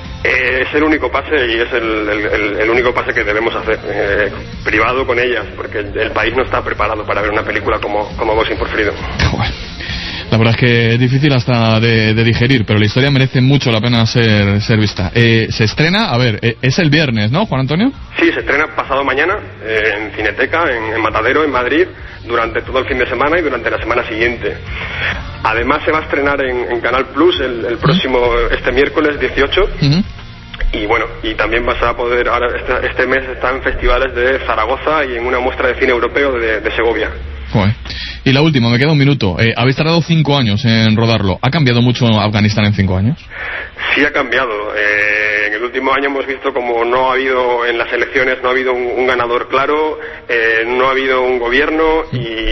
Speaker 18: Eh, es el único pase y es el, el, el, el único pase que debemos hacer, eh, privado con ellas, porque el, el país no está preparado para ver una película como, como Boxing for Freedom.
Speaker 2: Bueno. La verdad es que es difícil hasta de, de digerir, pero la historia merece mucho la pena ser, ser vista. Eh, se estrena, a ver, eh, es el viernes, ¿no, Juan Antonio?
Speaker 18: Sí, se estrena pasado mañana eh, en Cineteca, en, en Matadero, en Madrid, durante todo el fin de semana y durante la semana siguiente. Además se va a estrenar en, en Canal Plus el, el próximo, este miércoles dieciocho. Uh-huh. Y bueno, y también vas a poder, ahora este, este mes está en festivales de Zaragoza y en una muestra de cine europeo de, de Segovia.
Speaker 2: Joder. Y la última, me queda un minuto. Eh, habéis tardado cinco años en rodarlo. ¿Ha cambiado mucho Afganistán en cinco años?
Speaker 18: Sí, ha cambiado. Eh, en el último año hemos visto como no ha habido, en las elecciones no ha habido un, un ganador claro, eh, no ha habido un gobierno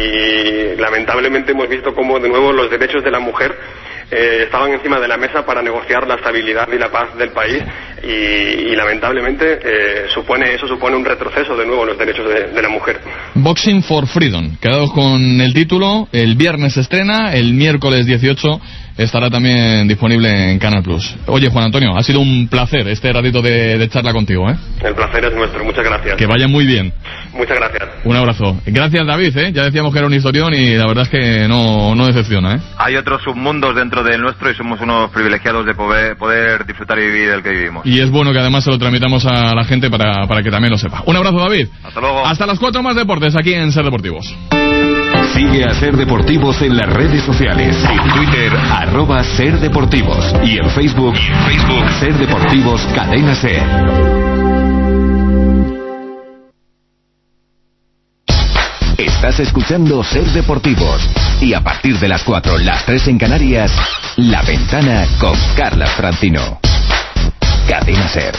Speaker 18: y lamentablemente hemos visto como de nuevo los derechos de la mujer Eh, estaban encima de la mesa para negociar la estabilidad y la paz del país. y, y lamentablemente eh, supone eso supone un retroceso de nuevo en los derechos de, de la mujer.
Speaker 2: Boxing for Freedom, quedados con el título, el viernes se estrena, el miércoles dieciocho estará también disponible en Canal Plus. Oye, Juan Antonio, ha sido un placer este ratito de, de charla contigo, ¿eh?
Speaker 18: El placer es nuestro, muchas gracias.
Speaker 2: Que vaya muy bien.
Speaker 18: Muchas gracias.
Speaker 2: Un abrazo. Gracias, David, ¿eh? Ya decíamos que era un historión y la verdad es que no, no decepciona, ¿eh?
Speaker 17: Hay otros submundos dentro del nuestro y somos unos privilegiados de poder, poder disfrutar y vivir el que vivimos.
Speaker 2: Y es bueno que además se lo tramitamos a la gente para, para que también lo sepa. Un abrazo, David.
Speaker 17: Hasta luego.
Speaker 2: Hasta las cuatro más deportes aquí en Ser Deportivos.
Speaker 29: Sigue a Ser Deportivos en las redes sociales. En Twitter, arroba Ser Deportivos. Y en Facebook, y en Facebook Ser Deportivos Cadena Ser. Estás escuchando Ser Deportivos. Y a partir de las cuatro, las tres en Canarias, La Ventana con Carla Francino. Cadena Ser.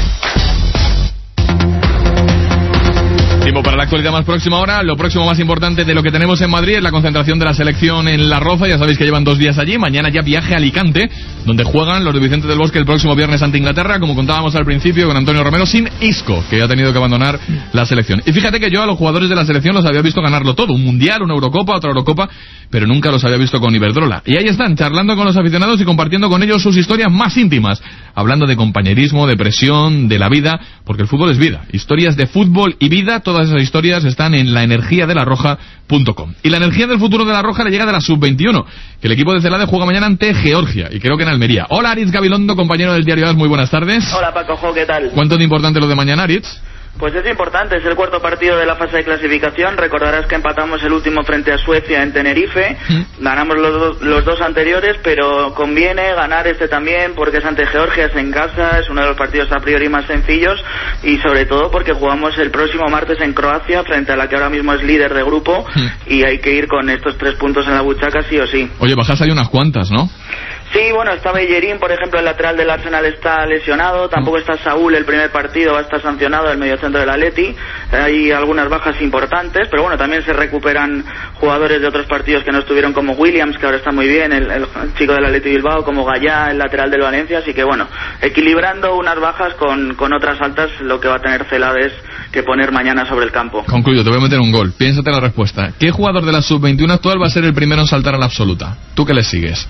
Speaker 2: Tiempo para la actualidad más próxima ahora. Lo próximo más importante de lo que tenemos en Madrid es la concentración de la selección en La Roza. Ya sabéis que llevan dos días allí. Mañana ya viaje a Alicante, donde juegan los de Vicente del Bosque el próximo viernes ante Inglaterra, como contábamos al principio con Antonio Romero, sin Isco, que ha tenido que abandonar la selección. Y fíjate que yo a los jugadores de la selección los había visto ganarlo todo. Un Mundial, una Eurocopa, otra Eurocopa, pero nunca los había visto con Iberdrola. Y ahí están, charlando con los aficionados y compartiendo con ellos sus historias más íntimas, hablando de compañerismo, de presión, de la vida, porque el fútbol es vida. Historias de fútbol y vida, todas esas historias están en la energía de la roja punto com. Y la energía del futuro de la Roja le llega de la sub veintiuno, que el equipo de Celade juega mañana ante Georgia, y creo que en Almería. Hola, Aritz Gabilondo, compañero del Diario A S, muy buenas tardes.
Speaker 1: Hola, Paco Jo, ¿qué tal?
Speaker 2: ¿Cuánto de importante lo de mañana, Aritz?
Speaker 1: Pues es importante, es el cuarto partido de la fase de clasificación. Recordarás que empatamos el último frente a Suecia en Tenerife, ¿Mm? ganamos los, do los dos anteriores, pero conviene ganar este también porque es ante Georgia, es en casa, es uno de los partidos a priori más sencillos y sobre todo porque jugamos el próximo martes en Croacia frente a la que ahora mismo es líder de grupo ¿Mm? y hay que ir con estos tres puntos en la buchaca sí o sí.
Speaker 2: Oye, bajas hay unas cuantas, ¿no?
Speaker 1: Sí, bueno, está Bellerín, por ejemplo, el lateral del Arsenal está lesionado, tampoco está Saúl, el primer partido va a estar sancionado, el mediocentro del Atleti, hay algunas bajas importantes, pero bueno, también se recuperan jugadores de otros partidos que no estuvieron, como Williams, que ahora está muy bien, el, el chico del Atleti Bilbao, como Gallá, el lateral del Valencia, así que bueno, equilibrando unas bajas con, con otras altas, lo que va a tener Celades que poner mañana sobre el campo.
Speaker 2: Concluyo, te voy a meter un gol, piénsate la respuesta. ¿Qué jugador de la sub veintiuno actual va a ser el primero en saltar a la absoluta? ¿Tú qué le sigues?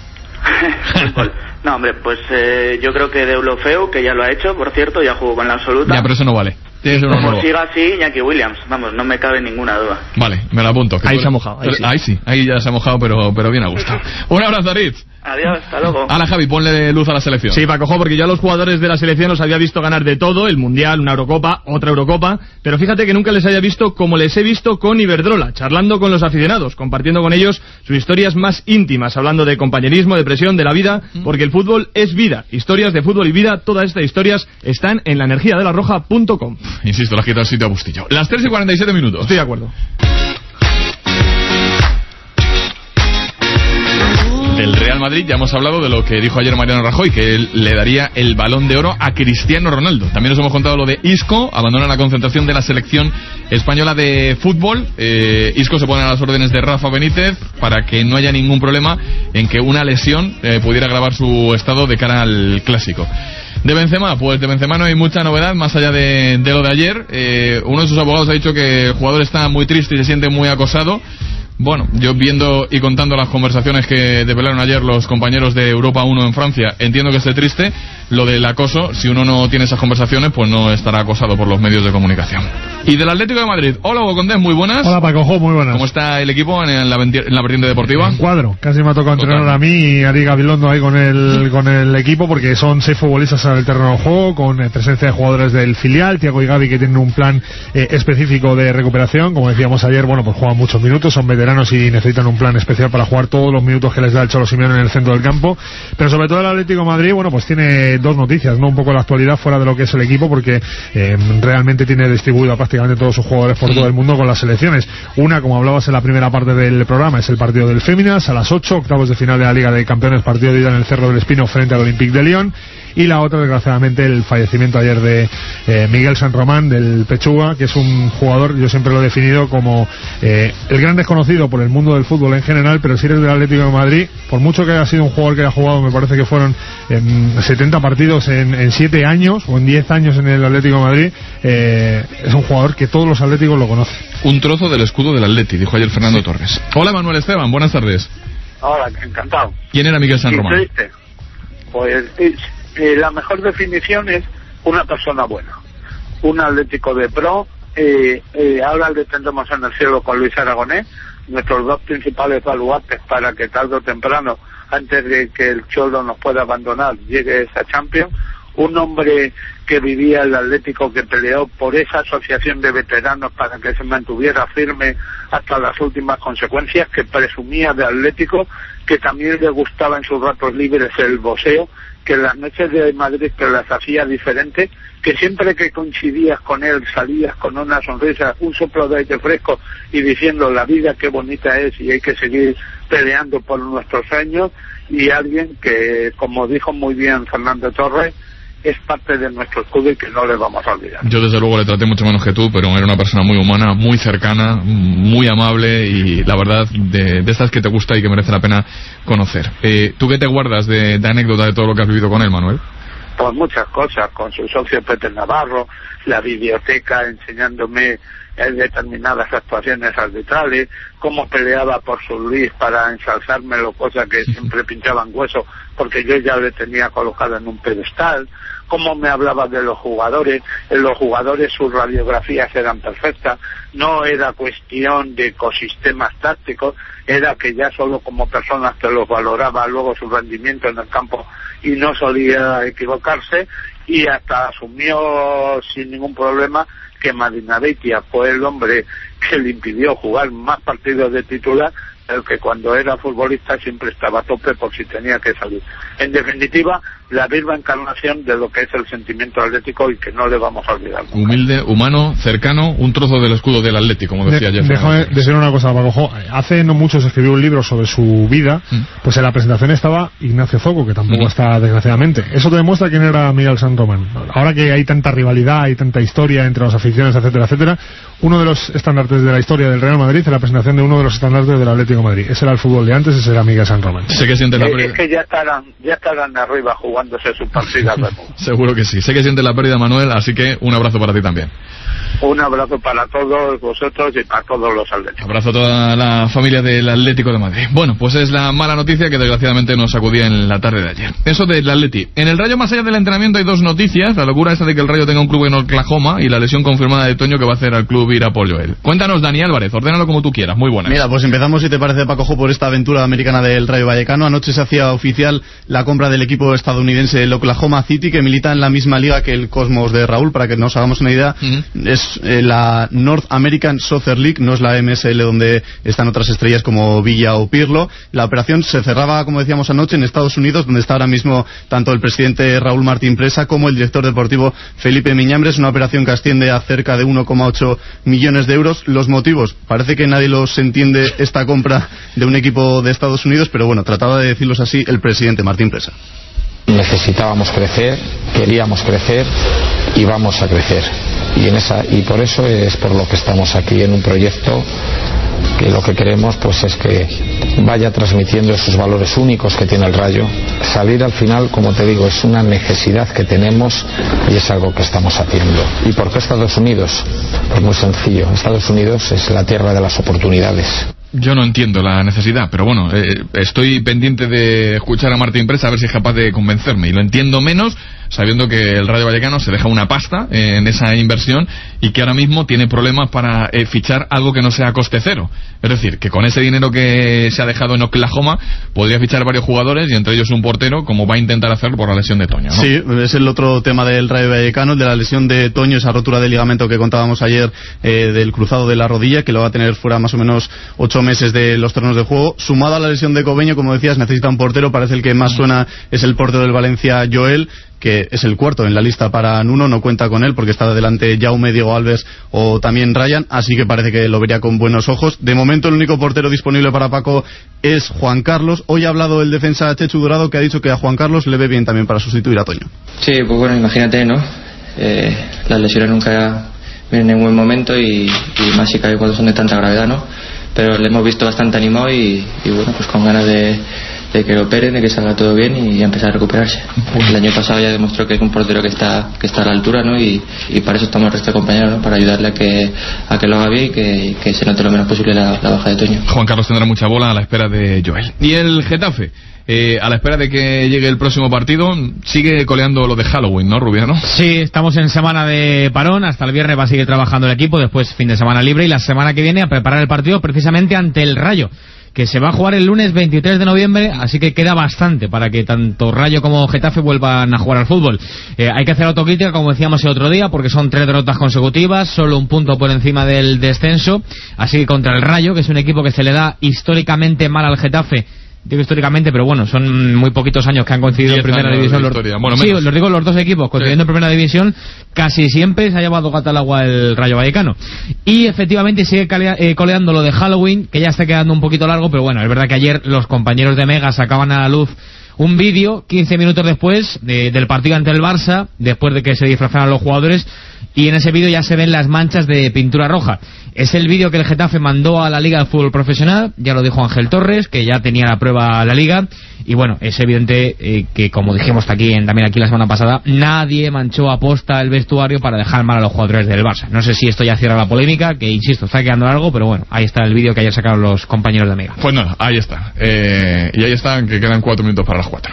Speaker 1: No, hombre, pues eh, yo creo que Deulofeu, que ya lo ha hecho, por cierto, ya jugó con la absoluta.
Speaker 2: Ya, pero eso no vale.
Speaker 1: Como siga así, Iñaki Williams, vamos, no me cabe ninguna duda.
Speaker 2: Vale, me lo apunto.
Speaker 3: Ahí tú... se ha mojado. Ahí sí.
Speaker 2: ahí sí, ahí ya se ha mojado, pero, pero bien a gusto. Un abrazo, Aritz.
Speaker 1: Adiós, hasta luego.
Speaker 2: Hala, Javi, ponle luz a la selección.
Speaker 3: Sí, Paco Jo, porque yo a los jugadores de la selección los había visto ganar de todo, el Mundial, una Eurocopa, otra Eurocopa, pero fíjate que nunca les haya visto como les he visto con Iberdrola, charlando con los aficionados, compartiendo con ellos sus historias más íntimas, hablando de compañerismo, de presión, de la vida, porque el fútbol es vida. Historias de fútbol y vida, todas estas historias están en la energía de la roja punto com.
Speaker 2: Insisto, las quitas sitio a Bustillo. Las tres y cuarenta y siete minutos.
Speaker 3: Estoy de acuerdo.
Speaker 2: Del Real Madrid ya hemos hablado de lo que dijo ayer Mariano Rajoy, que él le daría el Balón de Oro a Cristiano Ronaldo. También nos hemos contado lo de Isco, abandona la concentración de la selección española de fútbol. eh, Isco se pone a las órdenes de Rafa Benítez para que no haya ningún problema en que una lesión eh, pudiera agravar su estado de cara al Clásico. De Benzema, pues de Benzema no hay mucha novedad más allá de, de lo de ayer. eh, uno de sus abogados ha dicho que el jugador está muy triste y se siente muy acosado. Bueno, yo viendo y contando las conversaciones que develaron ayer los compañeros de Europa uno en Francia, entiendo que esté triste. Lo del acoso, si uno no tiene esas conversaciones, pues no estará acosado por los medios de comunicación. Y del Atlético de Madrid, hola Hugo Condés, muy buenas.
Speaker 6: Hola Paco Jo, muy buenas.
Speaker 2: ¿Cómo está el equipo en la, en la vertiente deportiva?
Speaker 6: En cuadro, casi me ha tocado entrenar a mí y Ari Gabilondo ahí con el, con el equipo, porque son seis futbolistas en el terreno de juego, con eh, presencia de jugadores del filial, Thiago y Gavi, que tienen un plan eh, específico de recuperación. Como decíamos ayer, bueno, pues juegan muchos minutos, son veteranos y necesitan un plan especial para jugar todos los minutos que les da el Cholo Simeone en el centro del campo. Pero sobre todo el Atlético de Madrid, bueno, pues tiene dos noticias, ¿no? Un poco la actualidad fuera de lo que es el equipo, porque eh, realmente tiene distribuido a prácticamente todos sus jugadores por todo el mundo con las selecciones. Una, como hablabas en la primera parte del programa, es el partido del Féminas a las ocho, octavos de final de la Liga de Campeones, partido de ida en el Cerro del Espino frente al Olympique de Lyon. y la otra, desgraciadamente, el fallecimiento ayer de eh, Miguel San Román, del Pechuga, que es un jugador, yo siempre lo he definido como eh, el gran desconocido por el mundo del fútbol en general, pero si eres del Atlético de Madrid, por mucho que haya sido un jugador que haya jugado, me parece que fueron en setenta partidos en, en siete años o en diez años en el Atlético de Madrid, eh, es un jugador que todos los atléticos lo conocen.
Speaker 2: Un trozo del escudo del Atleti, dijo ayer Fernando sí. Torres. Hola, Manuel Esteban, buenas tardes.
Speaker 4: Hola, encantado.
Speaker 2: ¿Quién era Miguel San Román?
Speaker 4: Triste. Pues eh, eh, la mejor definición es una persona buena, un atlético de pro. Eh, eh, ahora le tendremos en el cielo con Luis Aragonés, nuestros dos principales baluartes para que tarde o temprano, antes de que el Cholo nos pueda abandonar, llegue esa Champions. Un hombre que vivía el Atlético, que peleó por esa asociación de veteranos para que se mantuviera firme hasta las últimas consecuencias, que presumía de Atlético, que también le gustaba en sus ratos libres el boxeo, que las noches de Madrid que las hacía diferentes, que siempre que coincidías con él salías con una sonrisa, un soplo de aire fresco y diciendo la vida qué bonita es y hay que seguir peleando por nuestros sueños, y alguien que, como dijo muy bien Fernando Torres, es parte de nuestro escudo y que no le vamos a olvidar.
Speaker 2: Yo desde luego le traté mucho menos que tú, pero era una persona muy humana, muy cercana, muy amable y la verdad de, de estas que te gusta y que merece la pena conocer. Eh, ¿Tú qué te guardas de, de anécdota de todo lo que has vivido con él, Manuel?
Speaker 4: Pues muchas cosas, con su socio Pepe Navarro, la biblioteca enseñándome en determinadas actuaciones arbitrales, cómo peleaba por su Luis para ensalzármelo, cosa que siempre pinchaban hueso porque yo ya le tenía colocado en un pedestal, cómo me hablaba de los jugadores. En los jugadores sus radiografías eran perfectas, no era cuestión de ecosistemas tácticos, era que ya solo como personas que los valoraba luego su rendimiento en el campo y no solía equivocarse, y hasta asumió sin ningún problema que Madinaveitia fue el hombre que le impidió jugar más partidos de titular, el que cuando era futbolista siempre estaba a tope por si tenía que salir. En definitiva, la viva encarnación de lo que es el sentimiento atlético y que no le vamos a olvidar nunca.
Speaker 2: Humilde, humano, cercano, un trozo del escudo del Atlético, como decía
Speaker 6: de,
Speaker 2: Jeff.
Speaker 6: Déjame decir una cosa, Paco. Hace no mucho se escribió un libro sobre su vida, mm. pues en la presentación estaba Ignacio Zoco, que tampoco mm. está, desgraciadamente. Eso te demuestra quién era Miguel San Román. Ahora que hay tanta rivalidad, hay tanta historia entre las aficiones, etcétera, etcétera, uno de los estandartes de la historia del Real Madrid es la presentación de uno de los estandartes del Atlético de Madrid. Ese era el fútbol de antes, ese era Miguel San Román.
Speaker 2: Sé que siente la pérdida.
Speaker 4: Es que ya estarán, ya estarán arriba jugándose su partida.
Speaker 2: Seguro que sí. Sé que siente la pérdida, Manuel, así que un abrazo para ti también.
Speaker 4: Un abrazo para todos vosotros y para todos los atléticos.
Speaker 2: Abrazo a toda la familia del Atlético de Madrid. Bueno, pues es la mala noticia que desgraciadamente nos sacudía en la tarde de ayer. Eso del Atleti. En el Rayo, más allá del entrenamiento, hay dos noticias. La locura esa de que el Rayo tenga un club en Oklahoma y la lesión confirmada de Toño que va a hacer al club ir a Polloel. Cuéntanos, Dani Álvarez, ordénalo como tú quieras. Muy buenas.
Speaker 5: Mira, pues empezamos, si te parece, Pacojo, por esta aventura americana del Rayo Vallecano. Anoche se hacía oficial la compra del equipo estadounidense, el Oklahoma City, que milita en la misma liga que el Cosmos de Raúl, para que nos hagamos una idea. Uh-huh. Es eh, la North American Soccer League, no es la M S L donde están otras estrellas como Villa o Pirlo. La operación se cerraba, como decíamos anoche, en Estados Unidos, donde está ahora mismo tanto el presidente Raúl Martín Presa como el director deportivo Felipe Miñambres. Una operación que asciende a cerca de uno coma ocho millones de euros. Los motivos, parece que nadie los entiende, esta compra de un equipo de Estados Unidos, pero bueno, trataba de decirlos así el presidente Martín Presa.
Speaker 8: Necesitábamos crecer, queríamos crecer y vamos a crecer. Y, en esa, y por eso es por lo que estamos aquí en un proyecto que lo que queremos pues es que vaya transmitiendo esos valores únicos que tiene el Rayo. Salir al final, como te digo, es una necesidad que tenemos y es algo que estamos haciendo. ¿Y por qué Estados Unidos? Pues muy sencillo, Estados Unidos es la tierra de las oportunidades.
Speaker 2: Yo no entiendo la necesidad, pero bueno, eh, estoy pendiente de escuchar a Martín Presa a ver si es capaz de convencerme, y lo entiendo menos sabiendo que el Rayo Vallecano se deja una pasta eh, en esa inversión y que ahora mismo tiene problemas para eh, fichar algo que no sea coste cero. Es decir, que con ese dinero que se ha dejado en Oklahoma podría fichar varios jugadores y entre ellos un portero, como va a intentar hacer por la lesión de Toño, ¿no?
Speaker 5: Sí, es el otro tema del Rayo Vallecano, el de la lesión de Toño, esa rotura de ligamento que contábamos ayer eh, del cruzado de la rodilla, que lo va a tener fuera más o menos ocho meses de los terrenos de juego. Sumado a la lesión de Cobeño, como decías, necesita un portero, parece el que más suena es el portero del Valencia, Joel, que es el cuarto en la lista para Nuno, no cuenta con él porque está delante Jaume, Diego Alves o también Ryan, así que parece que lo vería con buenos ojos. De momento el único portero disponible para Paco es Juan Carlos. Hoy ha hablado el defensa Chechu Dorado, que ha dicho que a Juan Carlos le ve bien también para sustituir a Toño.
Speaker 11: Sí, pues bueno, imagínate, ¿no? Eh, las lesiones nunca vienen en un buen momento y, y más si cae cuando son de tanta gravedad, ¿no? Pero le hemos visto bastante animado y, y bueno, pues con ganas de, de que lo operen, de que salga todo bien y empezar a recuperarse. El año pasado ya demostró que es un portero que está que está a la altura, ¿no? Y, y para eso estamos el resto de compañeros, ¿no? Para ayudarle a que a que lo haga bien y que, que se note lo menos posible la, la baja de Toño.
Speaker 2: Juan Carlos tendrá mucha bola a la espera de Joel. Y el Getafe, eh, a la espera de que llegue el próximo partido, sigue coleando lo de Halloween, ¿no, Rubiano?
Speaker 3: Sí, estamos en semana de parón, hasta el viernes va a seguir trabajando el equipo, después fin de semana libre y la semana que viene a preparar el partido precisamente ante el Rayo, que se va a jugar el lunes veintitrés de noviembre, así que queda bastante para que tanto Rayo como Getafe vuelvan a jugar al fútbol. Eh, hay que hacer autocrítica, como decíamos el otro día, porque son tres derrotas consecutivas, solo un punto por encima del descenso, así que contra el Rayo, que es un equipo que se le da históricamente mal al Getafe. Digo históricamente, pero bueno, son muy poquitos años que han coincidido en primera división. Los, bueno, sí, los digo los dos equipos, coincidiendo sí. en primera división, casi siempre se ha llevado gata al agua el Rayo Vallecano. Y efectivamente sigue calea, eh, coleando lo de Halloween, que ya está quedando un poquito largo, pero bueno, es verdad que ayer los compañeros de Mega sacaban a la luz un vídeo, quince minutos después, de, del partido ante el Barça, después de que se disfrazaran los jugadores, y en ese vídeo ya se ven las manchas de pintura roja. Es el vídeo que el Getafe mandó a la Liga de Fútbol Profesional, ya lo dijo Ángel Torres, que ya tenía la prueba a la Liga, y bueno, es evidente eh, que, como dijimos aquí en, también aquí la semana pasada, nadie manchó a posta el vestuario para dejar mal a los jugadores del Barça. No sé si esto ya cierra la polémica, que insisto, está quedando largo, pero bueno, ahí está el vídeo que ayer sacaron los compañeros de Mega.
Speaker 2: Pues nada, ahí está. Eh, y ahí está, que quedan cuatro minutos para las cuatro.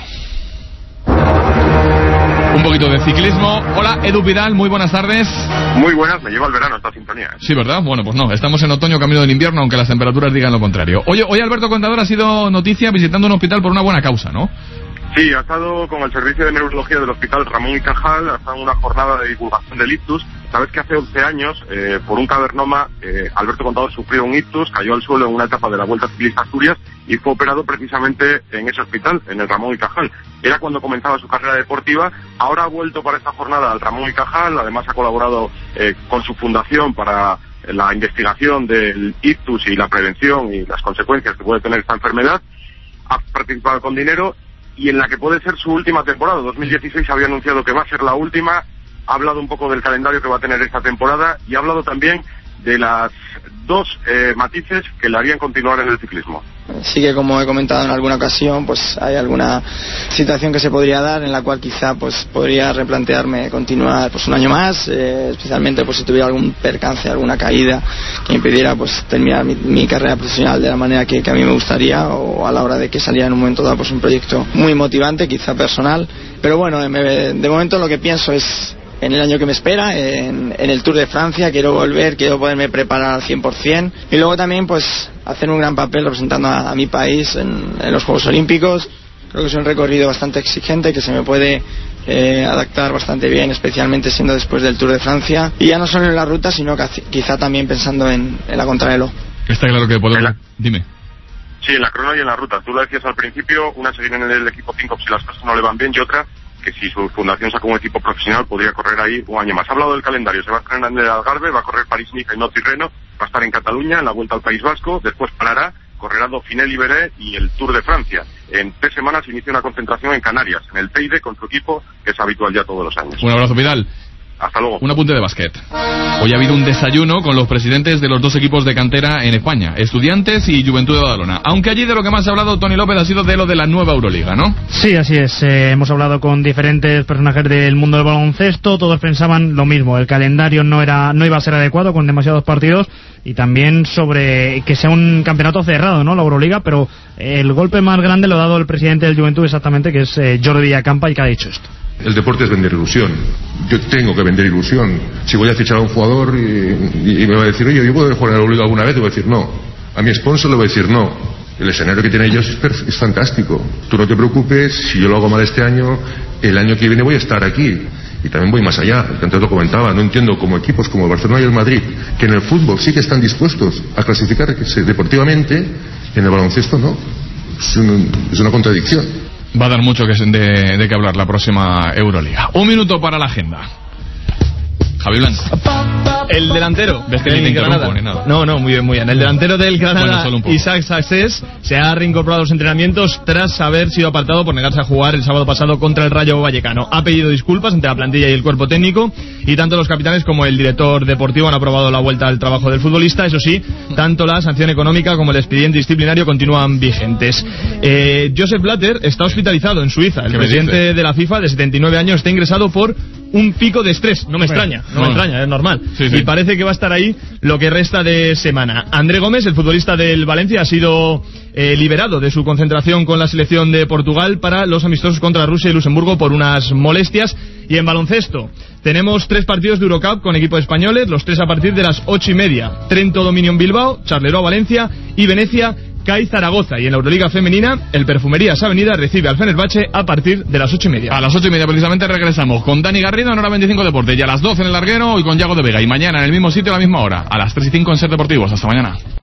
Speaker 2: Un poquito de ciclismo. Hola, Edu Vidal, muy buenas tardes.
Speaker 19: Muy buenas, me lleva el verano esta sintonía. ¿eh?
Speaker 2: Sí, ¿verdad? Bueno, pues no, estamos en otoño, camino del invierno, aunque las temperaturas digan lo contrario. Oye, hoy Alberto Contador ha sido noticia visitando un hospital por una buena causa, ¿no?
Speaker 19: Sí, ha estado con el servicio de neurología del Hospital Ramón y Cajal, ha estado en una jornada de divulgación del ictus. Sabes que hace once años, eh, por un cavernoma, eh, Alberto Contador sufrió un ictus, cayó al suelo en una etapa de la Vuelta Ciclista Asturias y fue operado precisamente en ese hospital, en el Ramón y Cajal. Era cuando comenzaba su carrera deportiva, ahora ha vuelto para esta jornada al Ramón y Cajal, además ha colaborado eh, con su fundación para la investigación del ictus y la prevención y las consecuencias que puede tener esta enfermedad, ha participado con dinero y en la que puede ser su última temporada. dos mil dieciséis había anunciado que va a ser la última, ha hablado un poco del calendario que va a tener esta temporada y ha hablado también de las dos eh, matices que le harían continuar en el ciclismo.
Speaker 20: Sí que, como he comentado en alguna ocasión, pues hay alguna situación que se podría dar en la cual quizá pues podría replantearme continuar pues un año más, eh, especialmente pues si tuviera algún percance, alguna caída que impidiera pues terminar mi, mi carrera profesional de la manera que, que a mí me gustaría, o a la hora de que saliera en un momento dado pues un proyecto muy motivante, quizá personal. Pero bueno, me, de momento lo que pienso es en el año que me espera, en, en el Tour de Francia. Quiero volver, quiero poderme preparar al cien por ciento y luego también pues hacer un gran papel representando a, a mi país en, en los Juegos Olímpicos. Creo que es un recorrido bastante exigente que se me puede eh, adaptar bastante bien, especialmente siendo después del Tour de Francia, y ya no solo en la ruta sino que quizá también pensando en, en la contrarreloj.
Speaker 2: Está claro que podemos... Dime.
Speaker 19: Sí, en la crono y en la ruta. Tú lo decías al principio, una seguir en el equipo cinco si las cosas no le van bien, y otra que si su fundación saca un equipo profesional podría correr ahí un año más. Ha hablado del calendario, se va a estrenar en el Algarve, va a correr París-Niza y No-Tirreno, va a estar en Cataluña en la Vuelta al País Vasco, después parará, correrá Dauphiné Libéré y el Tour de Francia. En tres semanas inicia una concentración en Canarias, en el Teide, con su equipo, que es habitual ya todos los años.
Speaker 2: Un abrazo, Vidal.
Speaker 19: Hasta luego.
Speaker 2: Un apunte de básquet. Hoy ha habido un desayuno con los presidentes de los dos equipos de cantera en España, Estudiantes y Juventud de Badalona. Aunque allí de lo que más ha hablado Tony López ha sido de lo de la nueva Euroliga, ¿no?
Speaker 21: Sí, así es. Eh, hemos hablado con diferentes personajes del mundo del baloncesto. Todos pensaban lo mismo. El calendario no era, no iba a ser adecuado con demasiados partidos, y también sobre que sea un campeonato cerrado, ¿no? La Euroliga, pero el golpe más grande lo ha dado el presidente del Juventud, exactamente, que es eh, Jordi Villacampa, y que ha dicho esto.
Speaker 22: El deporte es vender ilusión. Yo tengo que vender ilusión. Si voy a fichar a un jugador y, y me va a decir, oye, ¿yo puedo jugar en la Euroliga alguna vez? Le voy a decir no. A mi sponsor le voy a decir no. El escenario que tienen ellos es, es fantástico. Tú no te preocupes, si yo lo hago mal este año, el año que viene voy a estar aquí. Y también voy más allá, que antes lo comentaba, no entiendo como equipos como el Barcelona y el Madrid, que en el fútbol sí que están dispuestos a clasificar deportivamente, en el baloncesto no. Es, un, es una contradicción.
Speaker 2: Va a dar mucho que de, de que hablar la próxima Euroliga. Un minuto para la agenda. Javi Blanco.
Speaker 3: El delantero
Speaker 2: ¿Ves que
Speaker 3: del
Speaker 2: ni te
Speaker 3: Granada.
Speaker 2: ni nada?
Speaker 3: No, no, muy bien, muy bien. El delantero del Granada,
Speaker 2: Bueno,
Speaker 3: Isaac Sassés, se ha reincorporado a los entrenamientos tras haber sido apartado por negarse a jugar el sábado pasado contra el Rayo Vallecano. Ha pedido disculpas ante la plantilla y el cuerpo técnico, y tanto los capitanes como el director deportivo han aprobado la vuelta al trabajo del futbolista. Eso sí, tanto la sanción económica como el expediente disciplinario continúan vigentes. Eh, Joseph Blatter está hospitalizado en Suiza. El presidente de la FIFA, de setenta y nueve años, está ingresado por un pico de estrés. No me extraña, no me extraña, es normal. Sí, sí. Y parece que va a estar ahí lo que resta de semana. André Gómez, el futbolista del Valencia, ha sido eh, liberado de su concentración con la selección de Portugal para los amistosos contra Rusia y Luxemburgo por unas molestias. Y en baloncesto tenemos tres partidos de Eurocup con equipos españoles, los tres a partir de las ocho y media. Trento Dominion Bilbao, Charleroi Valencia y Venecia C A I Zaragoza. Y en la Euroliga femenina, el Perfumerías Avenida recibe al Fenerbahce a partir de las ocho y media.
Speaker 2: A las ocho y media precisamente regresamos con Dani Garrido en Hora veinticinco Deportes, y a las doce en el Larguero y con Yago de Vega. Y mañana en el mismo sitio a la misma hora, a las tres y cinco en Ser Deportivos. Hasta mañana.